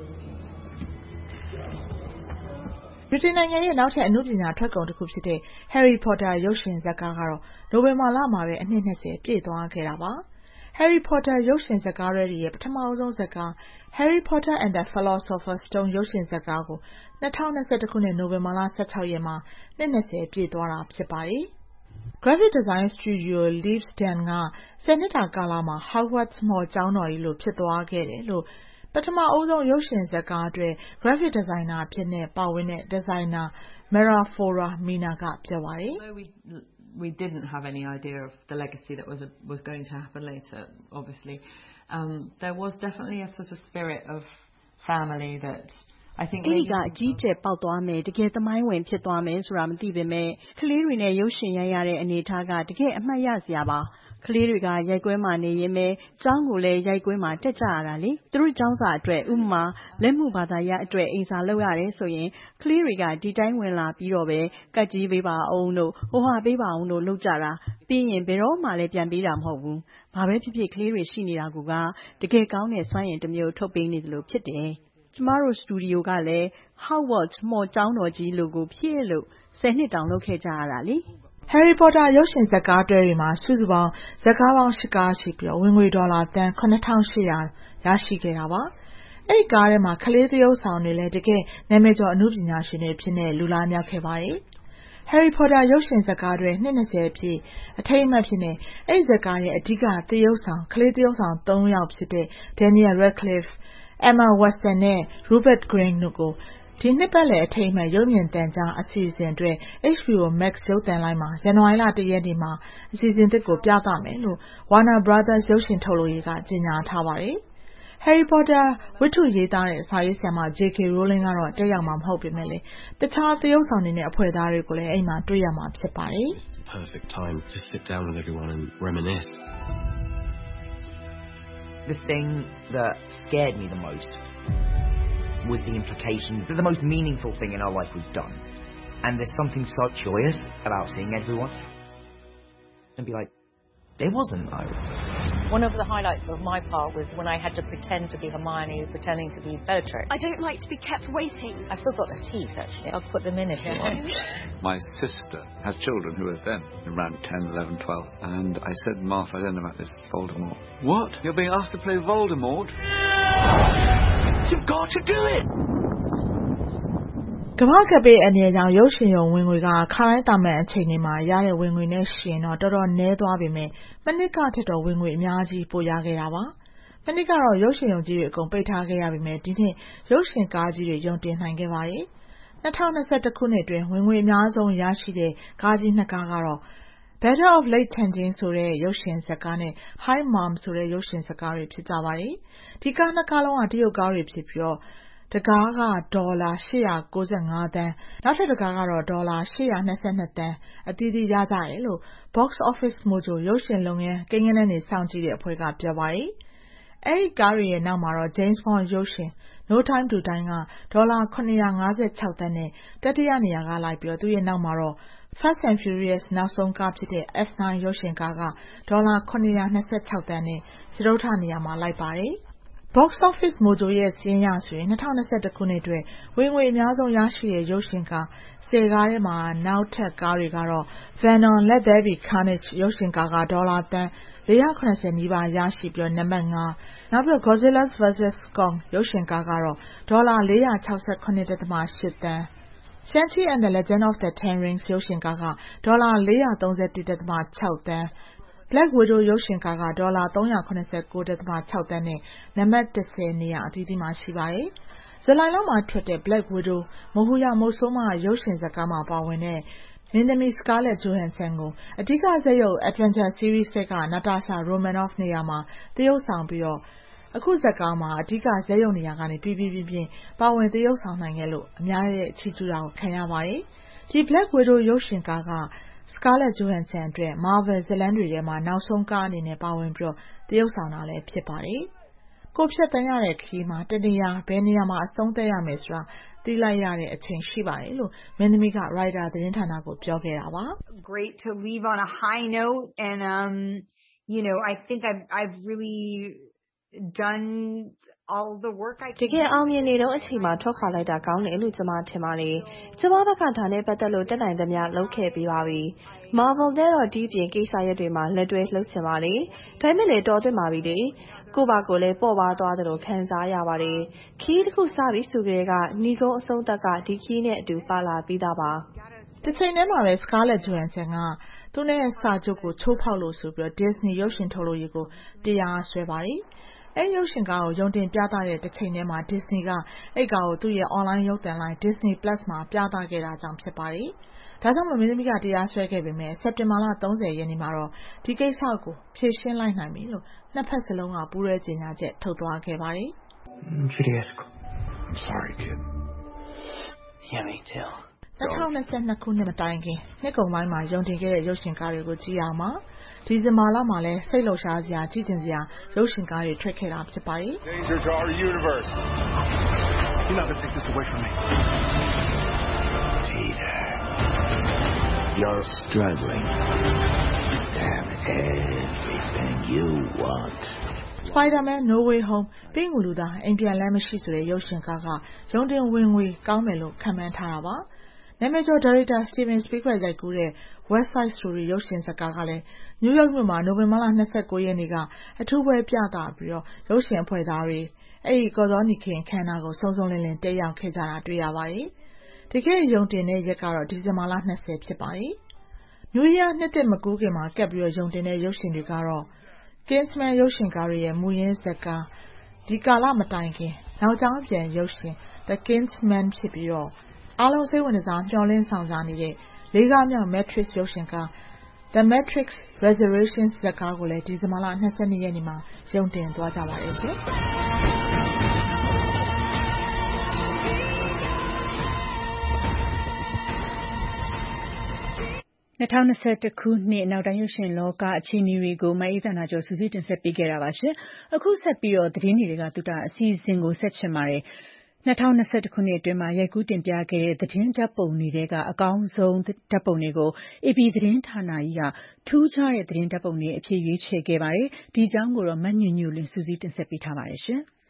ဗြိတိန်နိုင်ငံရဲ့နောက်ထပ်အနုပညာထွက်ကုန်တစ်ခုဖြစ်တဲ့ Harry Potter ရုပ်ရှင်ဇာတ်ကားကတော့နိုဝင်ဘာလမှာပဲအနှစ်twentyပြည့်သွားခဲ့တာပါ။ Harry Potter ရုပ်ရှင်ဇာတ်ကားတွေရဲ့ပထမဆုံးဇာတ်ကား Harry Potter and the Philosopher's Stone ရုပ်ရှင်ဇာတ်ကားကိုtwenty twenty-oneခုနှစ်နိုဝင်ဘာလsixteenရက်မှာနှစ်twentyပြည့်သွားတာဖြစ်ပါတယ်။ Graphic Design Studio Leaves Done ကtenနှစ်တာကာလမှာ Hogwarts မော်ကျောင်းတော်ကြီးလိုဖြစ်သွားခဲ့တယ်လို့ပထမအဆုံးရုပ်ရှင်ဇာတ်ကားအတွက် Graphic Designer အဖြစ်နဲ့ပါဝင်တဲ့ Designer Mara Fora Mina ကပြောပါတယ်။ We didn't have any idea of the legacy that was a, was going to happen later, obviously. Um, there was definitely a sort of spirit of family that I think အဲ့ဒီကအကြီးကျယ်ပေါက်သွားမယ်တကယ်သမိုင်းဝင်ဖြစ်သွားမယ်ဆိုတာမသိပေမဲ့ကလေးတွေနဲ့ရုပ်ရှင်ရိုက်ရတဲ့အနေအထားကတကယ်အမှတ်ရစရာပါကလေးတွေကရိုက်ကွဲမှာနေရင်ပဲကျောင်းကိုလည်းရိုက်ကွဲမှာတက်ကြရတာလေသူတို့ကျောင်းစာအတွက်ဥပမာလက်မှုဘာသာရပ်အတွက်အိမ်စာလုပ်ရတယ်ဆိုရင်ကလေးတွေကဒီတိုင်းဝင်လာပြီးတော့ပဲကတ်ကြီးပေးပါအောင်တို့ဟိုဟာပေးပါအောင်တို့လုပ်ကြတာပြီးရင်ဘယ်တော့မှလည်းပြန်ပေးတာမဟုတ်ဘူးဘာပဲဖြစ်ဖြစ်ကလေးတွေရှိနေတာကတကယ်ကောင်းတဲ့စွမ်းရည်တစ်မျိုးထုတ်ပေးနေတယ်လို့ဖြစ်တယ်ကျမတို့စတူဒီယိုကလည်း Hogwarts မော်ကျောင်းတော်ကြီးလိုကိုဖြည့်လို့tenနှစ်တောင်လုပ်ခဲ့ကြရတာလေ Harry Potter ရုပ်ရှင်ဇာတ်ကားတွဲတွေမှာစုစုပေါင်းဇာတ်ကားပေါင်းeightကားရှိပြီးဝင်ငွေဒေါ်လာသန်းseven thousand eight hundredရရှိခဲ့တာပါအဲ့ဒီကားထဲမှာကလေးသရုပ်ဆောင်တွေလည်းတကယ်နာမည်ကျော်အမှုပညာရှင်တွေဖြစ်နေလူလားမြောက်ခဲ့ပါတယ် Harry Potter ရုပ်ရှင်ဇာတ်ကားတွဲtwenty twentyပြည့်အထိမ်းအမှတ်ဖြစ်နေအဲ့ဒီဇာတ်ကားရဲ့အဓိကသရုပ်ဆောင်ကလေးသရုပ်ဆောင်threeယောက်ဖြစ်တဲ့ Daniel Radcliffe, Emma Watson နဲ့ Rupert Grint တို့ကိုဒီနှစ်ပတ်လည်အထိမ်းအမှတ်ရုပ်မြင်သံကြားအစီအစဉ်အတွက် H B O Max ရုပ်သံလိုင်းမှာဇန်နဝါရီလoneရက်နေ့မှာအစီအစဉ်သစ်ကိုပြသမယ်လို့ Warner Brothers ရုပ်ရှင်ထုတ်လုပ်ရေးကကြေညာထားပါတယ်။ Harry Potter ဝတ္ထုရေးသားတဲ့စာရေးဆရာမ J K Rowling ကတော့တက်ရောက်မှာမဟုတ်ပေမဲ့လေတခြားသရုပ်ဆောင်တွေနဲ့အဖွဲ့သားတွေကိုလည်းအိမ်မှာတွေ့ရမှာဖြစ်ပါတယ်။ Perfect time to sit down with everyone and reminisce. The thing that scared me the most was the implication that the most meaningful thing in our life was done. And there's something so joyous about seeing everyone and be like, there wasn't though. One of the highlights of my part was when I had to pretend to be Hermione, pretending to be Bellatrix. I don't like to be kept waiting. I've still got the teeth actually. I'll put them in if you want. My sister has children who are then around ten, eleven, twelve. And I said, Martha, I don't know about this Voldemort. What? You're being asked to play Voldemort? You've got to do it! ကမ္ဘာကပေးအနေနဲ့ကြောင့်ရုပ်ရှင်ရုံဝင်ငွေကခါတိုင်းတာမန်အချိန်တွေမှာရတဲ့ဝင်ငွေနဲ့ရှင်တော့တော်တော်နည်းသွားပေမဲ့မနစ်ကထက်တော့ဝင်ငွေအများကြီးပိုရခဲ့တာပါမနစ်ကတော့ရုပ်ရှင်ရုံကြီးတွေအကုန်ပိတ်ထားခဲ့ရပေမဲ့ဒီနှစ်ရုပ်ရှင်ကားကြီးတွေရုံတင်နိုင်ခဲ့ပါတယ်twenty twenty-oneခုနှစ်အတွင်းဝင်ငွေအများဆုံးရရှိတဲ့ကားကြီးနှစ်ကားကတော့ Battle of Lake Changjin ဆိုတဲ့ရုပ်ရှင်ဇာတ်ကားနဲ့ Hi Mom ဆိုတဲ့ရုပ်ရှင်ဇာတ်ကားတွေဖြစ်ကြပါတယ်ဒီကားနှစ်ကားလုံးကတရုတ်ကားတွေဖြစ်ပြီးတော့တကားကဒေါ်လာeight hundred ninety-fiveသန်းနောက်ထပ်တကားကတော့ဒေါ်လာeight hundred twenty-twoသန်းအသီးသီးရကြတယ်လို့ Box Office Mojo ရုပ်ရှင်လုပ်ငန်းကိန်းဂဏန်းတွေစောင့်ကြည့်တဲ့အဖွဲ့ကပြောပါတယ်အဲ့ဒီကားတွေရဲ့နောက်မှာတော့ James Bond ရုပ်ရှင် No Time to Die ကဒေါ်လာseven hundred fifty-sixသန်းနဲ့တတိယနေရာကလိုက်ပြီးတော့သူရဲ့နောက်မှာတော့ Fast and Furious နောက်ဆုံးကားဖြစ်တဲ့ F nine ရုပ်ရှင်ကားကဒေါ်လာseven hundred twenty-sixသန်းနဲ့စတုတ္ထနေရာမှာလိုက်ပါတယ်Box Office Mojo ရဲ့စာရင်းအရဆိုရင်twenty twenty-oneခုနှစ်အတွက်ဝင်ငွေအများဆုံးရရှိတဲ့ရုပ်ရှင်ကားtenကားထဲမှာနောက်ထပ်ကားတွေကတော့ Venom Let There Be Carnage ရုပ်ရှင်ကားကဒေါ်လာသန်းfour hundred seventyနီးပါးရရှိပြီးနံပါတ်fiveနောက်ပြီး Godzilla versus. Kong ရုပ်ရှင်ကားကတော့ဒေါ်လာfour hundred sixty-seven point eightသန်း Shang-Chi and the Legend of the Ten Rings ရုပ်ရှင်ကားကဒေါ်လာfour hundred thirty-one point sixသန်း Black Widow ရုပ်ရှင်ကားကဒေါ်လာthree hundred seventy-nine point sixသန်းနဲ့နံပါတ်tenနေရာအသီးသီးမှာရှိပါတယ်ဇူလိုင်လမှာထွက်တဲ့ Black Widow မဟူရမိုဆိုးမရုပ်ရှင်ဇာတ်ကားမှာပါဝင်တဲ့မင်းသမီး Scarlett Johansson ကိုအဓိကဇာတ်ရုပ် Adventure Series က Natasha Romanoff နေရာမှာသရုပ်ဆောင်ပြီးတော့အခုဇာတ်ကားမှာအဓိကဇာတ်ရုပ်နေရာကနေပြပြပြပြပါဝင်သရုပ်ဆောင်နိုင်ခဲ့လို့အများရဲ့ချီးကျူးတာကိုခံရပါတယ်။ဒီ Black Widow ရုပ်ရှင်ကားက Scarlett Johansson အတွက် Marvel ဇာတ်လမ်းတွေထဲမှာနောက်ဆုံးကားအနေနဲ့ပါဝင်ပြီးတော့သရုပ်ဆောင်တာလည်းဖြစ်ပါတယ်။ကိုဖြတ်တန်းရတဲ့ခရီးမှာတနေရာဘယ်နေရာမှာအဆုံးသတ်ရမယ်ဆိုတာသိလိုက်ရတဲ့အချိန်ရှိပါတယ်လို့မင်းသမီးက Writer သတင်းဌာနကိုပြောခဲ့တာပါ Great to leave on a high note and um you know I think I've I've really done all the work I can တကယ်အောင်မြင်နေတော့အချိန်မှာထွက်ခွာလိုက်တာကောင်းတယ်လို့ကျွန်မထင်ပါတယ်။ကျွန်မဘက်ကဒါနဲ့ပတ်သက်လို့တက်နိုင်သမျှလုပ်ခဲ့ပြီးပါပြီ။ Marvel နဲ့တော့ဒီပြင်ကိစ္စရပ်တွေမှာလက်တွဲလှုပ်ချင်ပါတယ်။ဒါပေမဲ့လည်းတော်သွင်းပါပြီလေ။ကိုပါကိုလည်းပေါ်ပါသွားတယ်လို့ခံစားရပါတယ်။ခီးတစ်ခုစားပြီးဆိုကြတဲ့ကညီကုန်းအဆုံးသက်ကဒီခီးနဲ့အတူပါလာပြီးသားပါ။တစ်ချိန်တည်းမှာပဲ Scarlett Johansson ကသူနဲ့စာချုပ်ကိုချိုးဖောက်လို့ဆိုပြီးတော့ Disney ရုပ်ရှင်ထုတ်လို့ရေးကိုတရားဆွဲပါတယ်။အဲရုပ်ရှင်ကားကိုရုံတင်ပြသတဲ့တစ်ချိန်တည်းမှာ Disney ကအဲကားကိုသူ့ရဲ့ online ရုပ်သံလိုင်း Disney Plus မှာပြသခဲ့တာကြောင့်ဖြစ်ပါတယ်။ဒါကြောင့်မင်းသမီးကတရားစွဲခဲ့ပေမဲ့စက်တင်ဘာလ၃၀ရက်နေ့မှာတော့ဒီကိစ္စကိုဖြေရှင်းလိုက်နိုင်ပြီလို့နှစ်ဖက်စလုံးကပူးရဲကြေညာချက်ထုတ်သွားခဲ့ပါတယ်။ Juliesco. I'm sorry, kid. Yeah, me too. ၂၀၂၂ခုနှစ်မတိုင်ခင်နှစ်ကုန်ပိုင်းမှာရုံတင်ခဲ့တဲ့ရုပ်ရှင်ကားတွေကိုကြည့်အောင်ပါဒီဇင်ဘာလမှာလည်းစိတ်လှုပ်ရှားစရာကြည်တင်စရာရုပ်ရှင်ကားတွေထွက်ခဲ့တာဖြစ်ပါတယ် Danger to our universe. You're not going to take this away from me. Peter, you're struggling to have everything you want. Spider-Man No Way Home ပြီးငူလူသားအိမ်ပြန်လမ်းမရှိဆိုတဲ့ရုပ်ရှင်ကားကရုံတင်ဝင်ငွေကောင်းမယ်လို့ခန့်မှန်းထားတာပါနာမည်ကျော်ဒါရိုက်တာ Steven Spielberg ရိုက်ကူးတဲ့ West Side Story ရုပ်ရှင်ဇာတ်ကားကလည်းနယူးယောက်မြို့မှာနိုဝင်ဘာလ၂၉ရက်နေ့ကအထူးပွဲပြသပြီးတော့ရုပ်ရှင်အဖွဲ့သားတွေအဲ့ဒီကော်စောနီခင်ခန်းနာကိုစုံစုံလင်လင်တက်ရောက်ခဲ့ကြတာတွေ့ရပါတယ်။ဒီကနေ့ရုံတင်တဲ့ရက်ကတော့ဒီဇင်ဘာလ၂၀ဖြစ်ပါတယ်။ New Year နှစ်သက်မကူးခင်မှာကပ်ပြီးတော့ရုံတင်တဲ့ရုပ်ရှင်တွေကတော့ Kingsman ရုပ်ရှင်ကားရဲ့မူရင်းဇာတ်ကားဒီကာလမတိုင်ခင်နောက်ကျောင်းပြန်ရုပ်ရှင် The Kingsman ဖြစ်ပြီးတော့အားလုံးစိတ်ဝင်စားမျှော်လင့်ဆောင်စားနေတဲ့လေးကားမြောက် Matrix ရုပ်ရှင်ကား The Matrix Resurrections ဇာတ်ကားကိုလည်းဒီဇင်ဘာလ၂၂ရက်နေ့မှာရုံတင်သွားကြပါတယ်ရှင်။၂၀၂၁ခုနှစ်နောက်တိုင်းရုပ်ရှင်လောကအခြေအနေတွေကိုမအေးသနာကျော်စူးစီးတင်ဆက်ပေးခဲ့တာပါရှင်။အခုဆက်ပြီးတော့သတင်းတွေကသူတာအစီအစဉ်ကိုဆက်ချင်ပါတယ်။၂၀၂၁ခုနှစ်အတွင်းမှာရိုက်ကူးတင်ပြခဲ့တဲ့သတင်းဓာတ်ပုံတွေထဲကအကောင်းဆုံးဓာတ်ပုံတွေကို အေပီ သတင်းဌာနကြီးကထူးခြားတဲ့သတင်းဓာတ်ပုံတွေအဖြစ်ရွေးချယ်ခဲ့ပါတယ်။ဒီအကြောင်းကိုတော့မညွန့်ညွန့်လင်းစူးစီးတင်ဆက်ပေးထားပါတယ်ရှင်။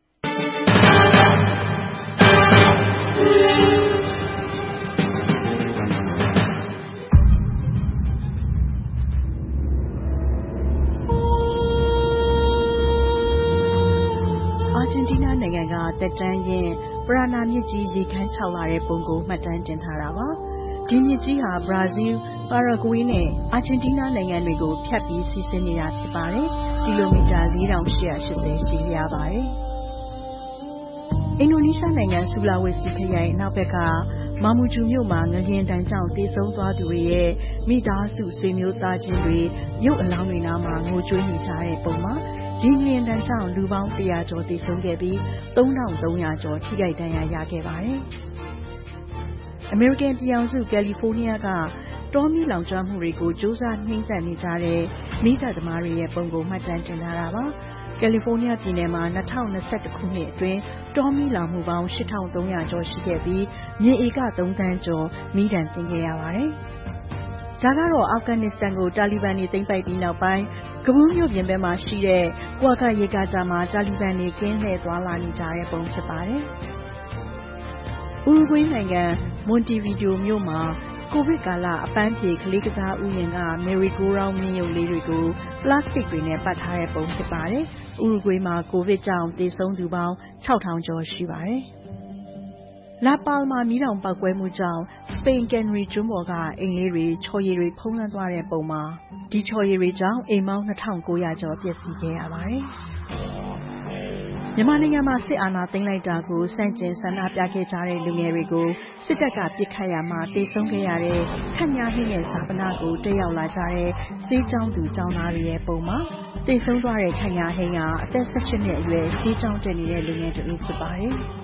အာဂျင်တီးနားနိုင်ငံကတက်တန်းရင်ပရာနာမြစ်ကြီးရေခမ်းခြောက်လာတဲ့ပုံကိုမှတ်တမ်းတင်ထားတာပါ။ဒီမြစ်ကြီးဟာဘရာဇီး၊ပါရာဂွေးနဲ့အာဂျင်တီးနားနိုင်ငံတွေကိုဖြတ်ပြီးစီးဆင်းနေတာဖြစ်ပါတယ်။ကီလိုမီတာလေးထောင်ရှစ်ရာ၈၀ရှည်လျားပါတယ်။အင်ဒိုနီးရှားနိုင်ငံဆူလာဝေစီခရိုင်နောက်ဘက်ကမာမူဂျူမြို့မှာငလျင်တန်းကြောင့်တေဆုံးသွားသူတွေရဲ့မိသားစုဆွေမျိုးသားချင်းတွေရုပ်အလောင်းတွေနားမှာငိုကြွေးနေကြတဲ့ပုံမှာဒီငလျင်တန်းကြောင့်လူပေါင်းတရာကျော်တေဆုံးခဲ့ပြီးသုံးထောင်သုံးရာကျော်ထိခိုက်ဒဏ်ရာရခဲ့ပါတယ်။အမေရိကန်ပြည်ထောင်စုကယ်လီဖိုးနီးယားကတောမီးလောင်ကျွမ်းမှုတွေကိုစ조사နှိမ့်ဆက်နေကြတဲ့မိသားသမားတွေရဲ့ပုံကိုမှတ်တမ်းတင်ထားတာပါ။ကယ်လီဖိုးနီးယားပြည်နယ်မှာ၂၀၂၁ခုနှစ်အတွင်းတောမီးလောင်မှုပေါင်း၈ထောင်သုံးရာကျော်ရှိခဲ့ပြီးမြေဧကသုံးသန်းကျော်မီးဒဏ်သင့်ခဲ့ရပါတယ်။ဒါကတော့အာဖဂန်နစ္စတန်ကိုတာလီဘန်တွေသိမ်းပိုက်ပြီးနောက်ပိုင်းကဘူးမြို့ပြင်ဘက်မှာရှိတဲ့ကွာကာရေကာတာမှာတာလီဘန်တွေကင်းလှည့်သွားလာနေကြတဲ့ပုံဖြစ်ပါတယ်။ဥရုဂွေးနိုင်ငံမွန်တီဗီဒိုမြို့မှာကိုဗစ်ကာလအပန်းဖြေကလေးကစားဥယျာဉ်ကမယ်ရီဂိုရောင်းမြင်းရုပ်လေးတွေကိုပလတ်စတစ်တွေနဲ့ပတ်ထားတဲ့ပုံဖြစ်ပါတယ်။ဥရုဂွေးမှာကိုဗစ်ကြောင့်သေဆုံးသူပေါင်းခြောက်ထောင်ကျော်ရှိပါတယ်။လာပါလ်မာမီးတောင်ပောက်ကွဲမှုကြောင့်စပိန်ကန်ရီကျွန်းပေါ်ကအိမ်လေးတွေချော်ရည်တွေဖုံးလွှမ်းသွားတဲ့ပုံမှာဒီချော်ရည်တွေကြောင့်အိမ်ပေါင်း၂ထောင်ကိုးရာကျော်ပျက်စီးခဲ့ရပါတယ်။မြန်မာနိုင်ငံမှာစစ်အာဏာသိမ်းလိုက်တာကိုဆန့်ကျင်ဆန္ဒပြခဲ့ကြတဲ့လူငယ်တွေကိုစစ်တပ်ကပစ်ခတ်ရာမှာတေဆုံးခဲ့ရတဲ့ခန့်ညာဟင်းရဲ့ဈာပနကိုတက်ရောက်လာကြတဲ့စေးကျောင်းသူကျောင်းသားတွေရဲ့ပုံမှာတေဆုံးသွားတဲ့ခန့်ညာဟင်းကအသက်၁၈နှစ်အရွယ်စေးကျောင်းတက်နေတဲ့လူငယ်တစ်ဦးဖြစ်ပါတယ်။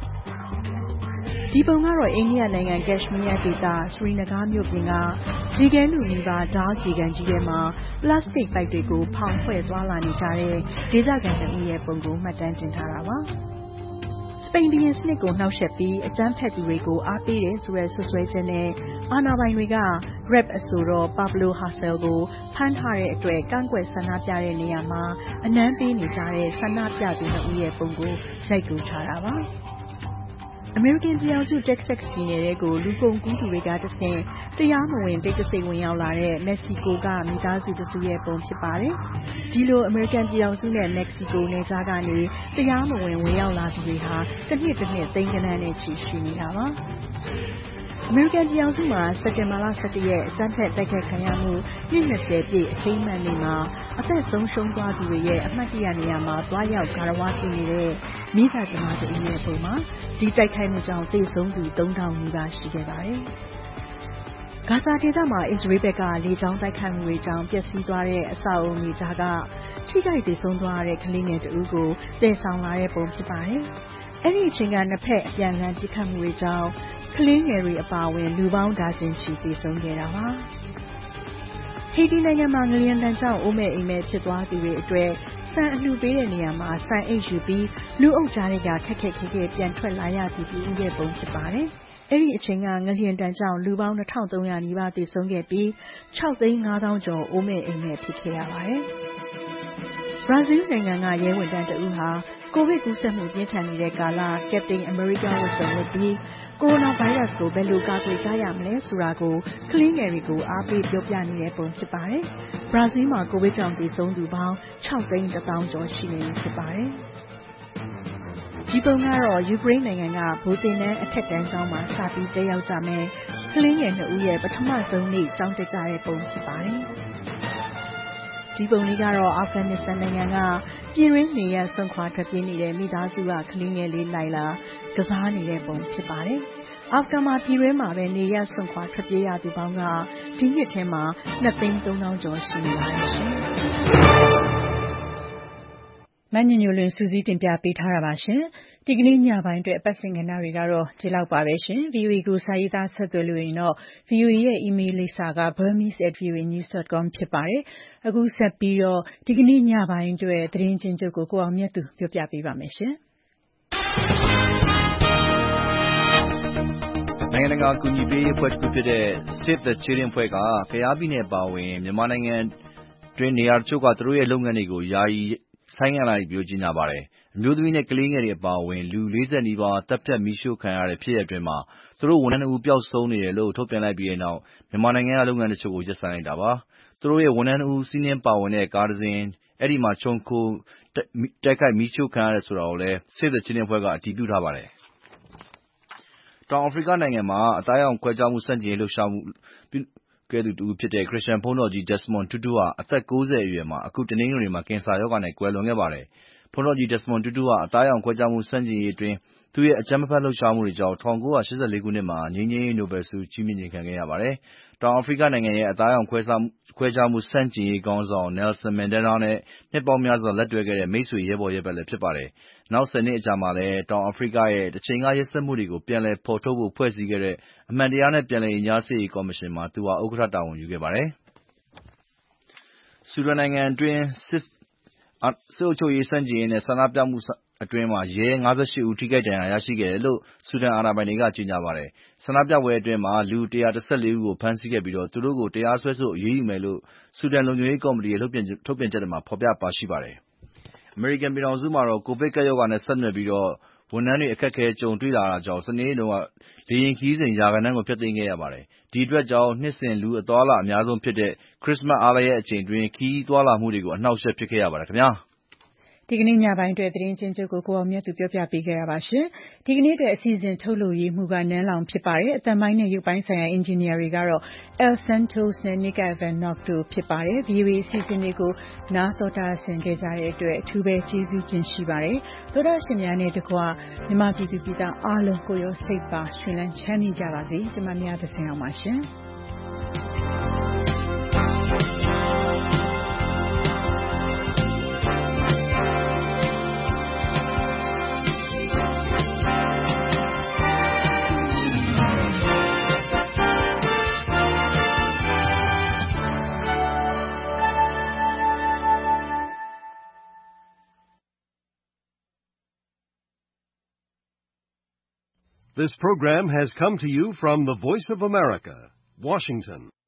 ဒီပုံကတော့အိန္ဒိယနိုင်ငံကက်ရှ်မီးယားဒေသစရီနဂါမြို့ပြင်ကရေခဲလူနီးပါးဓာတ်ရေကန်ကြီးထဲမှာပလတ်စတစ်ပိုက်တွေကိုဖောင်ဖွဲ့သွားလာနေကြတဲ့ဒေသခံတွေရဲ့ပုံကိုမှတ်တမ်းတင်ထားတာပါ။စပိန်ဘီရင်စနစ်ကိုနှောက်ယှက်ပြီးအကြမ်းဖက်သူတွေကိုအားပေးတယ်ဆိုတဲ့ဆွဆွဲချက်နဲ့အာဏာပိုင်တွေက Rap အဆိုတော် Pablo Hasél ကိုဖမ်းထားတဲ့အတွက်ကန့်ကွက်ဆန္ဒပြတဲ့နေရာမှာအနမ်းပေးနေကြတဲ့ဆန္ဒပြသူနှစ်ဦးရဲ့ပုံကိုရိုက်ကူးထားတာပါ။အမေရိကန်ပြည်ထောင်စုတက္ကဆက်ပြည်နယ်ထဲကိုလူကုန်ကူးသူတွေကတဆင့်တရားမဝင်တိတ်တဆိတ်ဝင်ရောက်လာတဲ့မက္ကဆီကိုကမိသားစုတစုရဲ့ပုံဖြစ်ပါတယ်။ဒီလိုအမေရိကန်ပြည်ထောင်စုနဲ့မက္ကဆီကိုနယ်ခြားကနေတရားမဝင်ဝင်ရောက်လာသူတွေဟာတစ်နှစ်တစ်နှစ်သိန်းဂဏန်းနဲ့ချီရှိနေတာပါ။အမေရိကန်ပြည်ထောင်စုမှာစက်တင်ဘာလ၁၁ရက်အကြမ်းဖက်တိုက်ခိုက်ခံရမှုနှစ်၂၀ပြည့်အထိမ်းအမှတ်နေ့မှာအသက်ဆုံးရှုံးသွားသူတွေရဲ့အမှတ်တရနေရာမှာတွားရောက်ဂါရဝပြုနေတဲ့မိသားစုသမားတို့ရဲ့ပုံမှာဒီတိုက်ခိုက်မှုကြောင့်သေဆုံးသူသုံးထောင်နီးပါးရှိခဲ့ပါတယ်။ဂါဇာဒေသမှာအစ္စရေးဘက်ကလေကြောင်းတိုက်ခိုက်မှုတွေကြောင့်ပျက်စီးသွားတဲ့အဆောက်အအုံတွေကြားကထိခိုက်သေဆုံးသွားတဲ့ကလေးငယ်တဦးကိုတည်ဆောင်လာတဲ့ပုံဖြစ်ပါတယ်။အဲ့ဒီအချိန်ကနှစ်ဖက်အပြန်အလှန်ပစ်ခတ်မှုတွေကြောင့်ကလေးငယ်တွေအပါအဝင်လူပေါင်းဒါဇင်ချီသေဆုံးခဲ့တာပါ။ဟေတီနိုင်ငံမှာငလျင်တန်ကြောင့်အိုးမဲ့အိမ်မဲ့ဖြစ်သွားသူတွေအတွက်ဆန်အလှူပေးတဲ့နေရာမှာဆန်အိတ်ယူပြီးလူအုပ်ကြားတွေကခက်ခက်ခဲခဲပြန်ထွက်လာရသူတွေရဲ့ပုံဖြစ်ပါတယ်။အဲ့ဒီအချိန်ကငလျင်တန်ကြောင့်လူပေါင်း၂ထောင်သုံးရာနီးပါးသေဆုံးခဲ့ပြီး၆သိန်းငါးသောင်းကျော်အိုးမဲ့အိမ်မဲ့ဖြစ်ခဲ့ရပါတယ်။ဘရာဇီးနိုင်ငံကရဲဝန်ထမ်းတဦးဟာကိုဗစ်ကူးစက်မှုပြင်းထန်နေတဲ့ကာလကက်ပတိန်အမေရိကန်ဝတ်စုံဝတ်ပြီးကိုရိုနာဗိုင်းရပ်စ်ကိုဘယ်လိုကာကွယ်ကြရမလဲဆိုတာကိုကလေးငယ်တွေကိုအားပေးပြောပြနေတဲ့ပုံဖြစ်ပါတယ်။ဘရာဇီးမှာကိုဗစ်ကြောင့်သေဆုံးသူပေါင်း၆သိန်းတစ်သောင်းကျော်ရှိနေပြီဖြစ်ပါတယ်။ဒီပုံကတော့ယူကရိန်းနိုင်ငံကဗိုလ်သင်တန်းအထက်တန်းကျောင်းမှာစပြီးတက်ရောက်ကြမယ်ကလေးငယ်နှစ်ဦးရဲ့ပထမဆုံးနေ့ကျောင်းတက်ကြတဲ့ပုံဖြစ်ပါတယ်။ဒီပုံလေးကတော့အာဖဂန်နစ္စတန်နိုင်ငံကပြည်ရင်းနေရဆွန့်ခွာထွက်ပြေးနေတဲ့မိသားစုကကလေးငယ်လေးလိုက်လာကစားနေတဲ့ပုံဖြစ်ပါတယ်။အာဖဂန်မှာပြည်ရင်းမှာပဲနေရဆွန့်ခွာထွက်ပြေးရသူပေါင်းကဒီနှစ်ထဲမှာနှစ်သိန်းသုံးသောင်းကျော်ရှိနေပါတယ်ရှင်။မညညလွင်စူးစီးတင်ပြပေးထားတာပါရှင်။ဒီကနေ့ညပိုင်းအတွက်အပတ်စဉ်ကဏ္ဍတွေကတော့ဒီလောက်ပါပဲရှင်။ ဗီအိုအေ ကိုစာရေးသားဆက်သွယ်လို့ရင်တော့ ဗီအိုအေ ရဲ့ email လိပ်စာက burmese at voanews dot com ဖြစ်ပါတယ်။အခုဆက်ပြီးတော့ဒီကနေ့ညပိုင်းအတွက်သတင်းချင်းချုပ်ကိုကိုအောင်မြတ်သူပြောပြပေးပါမယ်ရှင်။နိုင်ငံတကာကူညီပေးရေးအဖွဲ့တစ်ခုဖြစ်တဲ့ Save the Children အဖွဲ့ကကယားပြည်နယ်ပါဝင်မြန်မာနိုင်ငံတွင်းနေရာတချို့ကသူတို့ရဲ့လုပ်ငန်းတွေကိုယာယီဆိုင်းငံ့လိုက်ပြီးကြေညာပါတယ်။အမျိုးသမီးနဲ့ကလေးငယ်တွေအပါအဝင်လူလေးဆယ်နီးပါးတပ်ဖြတ်မီးရှို့ခံရတဲ့ဖြစ်ရပ်အတွင်းမှာသူတို့ဝန်ထမ်းနှစ်ဦးပျောက်ဆုံးနေတယ်လို့ထုတ်ပြန်လိုက်ပြီးတဲ့နောက်မြန်မာနိုင်ငံကလုပ်ငန်းတချို့ကိုရပ်ဆိုင်းလိုက်တာပါ။သူတို့ရဲ့ဝန်ထမ်းနှစ်ဦးစီးနင်းပါဝင်တဲ့ကားတစ်စင်းအဲ့ဒီမှာခြုံခိုတိုက်ခိုက်မီးရှို့ခံရတယ်ဆိုတာကိုလည်း Save the Children အဖွဲ့ကအတည်ပြုထားပါတယ်။တောင်အာဖရိကနိုင်ငံမှာအသားရောင်ခွဲခြားမှုဆန့်ကျင်ရေးလှုပ်ရှားခဲ့သူတဦးဖြစ်တဲ့ခရစ်ယာန်ဘုန်းတော်ကြီး Desmond Tutu ဟာအသက်ကိုးဆယ်အရွယ်မှာအခုတနင်္ဂနွေနေ့မှာကင်ဆာရောဂါနဲ့ကွယ်လွန်ခဲ့ပါတယ်။ဘုန်းတော်ကြီး Desmond Tutu ဟာအသားရောင်ခွဲခြားမှုဆန့်ကျင်ရေးအတွင်းသူ့ရဲ့အကြမ်းမဖက်လှုပ်ရှားမှုတွေကြောင့်၁၉၈၄ခုနှစ်မှာငြိမ်းချမ်းရေးနိုဘယ်ဆုချီးမြှင့်ခြင်းခံခဲ့ရပါတယ်။တောင်အာဖရိကနိုင်ငံရဲ့အသားရောင်ခွဲခြားမှုဆန့်ကျင်ရေးခေါင်းဆောင် Nelson Mandela နဲ့နှစ်ပေါင်းများစွာလက်တွဲခဲ့တဲ့မိတ်ဆွေရဲဘော်ရဲဘက်လည်းဖြစ်ပါတယ်။နောက်ဆယ်နှစ်အကြာမှာလည်းတောင်အာဖရိကရဲ့တချိန်ကရက်စက်မှုတွေကိုပြန်လည်ဖော်ထုတ်ဖို့ဖွဲ့စည်းခဲ့တဲ့အမှန်တရားနဲ့ပြန်လည်ရင်ကြားစေ့ရေးကော်မရှင်မှာသူဟာဥက္ကဋ္ဌတာဝန်ယူခဲ့ပါတယ်။ဆူဒန်နိုင်ငံအတွင်းစစ်အုပ်ချုပ်ရေးဆန့်ကျင်ရေးနဲ့ဆန္ဒပြမှုအတွင်းရဲငါးရှစ်ဦးထိခိုက်ဒဏ်ရာရရှိခဲ့တယ်လို့ဆူဒန်အာဏာပိုင်တွေကကြေညာပါတယ်။ဆန္ဒပြပွဲအတွင်းလူ၁၁၄ဦးကိုဖမ်းဆီးခဲ့ပြီးသူတို့ကိုတရားစွဲဆိုအရေးယူမယ်လို့ဆူဒန်လုံခြုံရေးကော်မတီရဲ့ထုတ်ပြန်ချက်ထဲမှာဖော်ပြပါရှိပါတယ်။အမေရိကန်ပြည်ထောင်စုမှာကိုဗစ်ကပ်ရောဂါနဲ့ဆက်နွယ်ပြီးဝန်ထမ်းတွေအခက်အခဲကြုံတွေ့လာတာကြောင့်စနေနေ့တုန်းကလေယာဉ်ခရီးစဉ်ရာဂဏန်းကိုဖျက်သိမ်းခဲ့ရပါတယ်။ဒီအတွက်ကြောင့်နှစ်စဉ်လူအသွားအလာအများဆုံးဖြစ်တဲ့ခရစ်စမတ်အားလပ်ရက်အချိန်အတွင်းခရီးသွားလာမှုတွေကိုအနှောင့်အယှက်ဖြစ်ခဲ့ရပါတယ်ခင်ဗျာ။ဒီကနေ့ညပိုင်းအတွက်သတင်းချင်းချုပ်ကိုကိုအောင်မြတ်သူပြောပြပေးခဲ့ရပါရှင်။ဒီကနေ့အတွက်အစီအစဉ်ထုတ်လုပ်ရေးမှူးကနန်းလောင်ဖြစ်ပါတယ်။အသံပိုင်းနဲ့ရုပ်ပိုင်းဆိုင်ရာအင်ဂျင်နီယာတွေကတော့ El Santos နဲ့ Nick Van Nock တို့ဖြစ်ပါတယ်။ V O A အစီအစဉ်တွေကိုနားတော်တာဆင်ခဲ့ကြတဲ့အတွက်အထူးပဲကျေးဇူးတင်ရှိပါတယ်။သောတာရှင်များနဲ့တကွမြန်မာပြည်သူပြည်သားအားလုံးကိုရောစိတ်ပါရှင်လန်းချမ်းမြေ့ကြပါစေ။ကျွန်မများသခင်အောင်ပါရှင်။ This program has come to you from the Voice of America, Washington.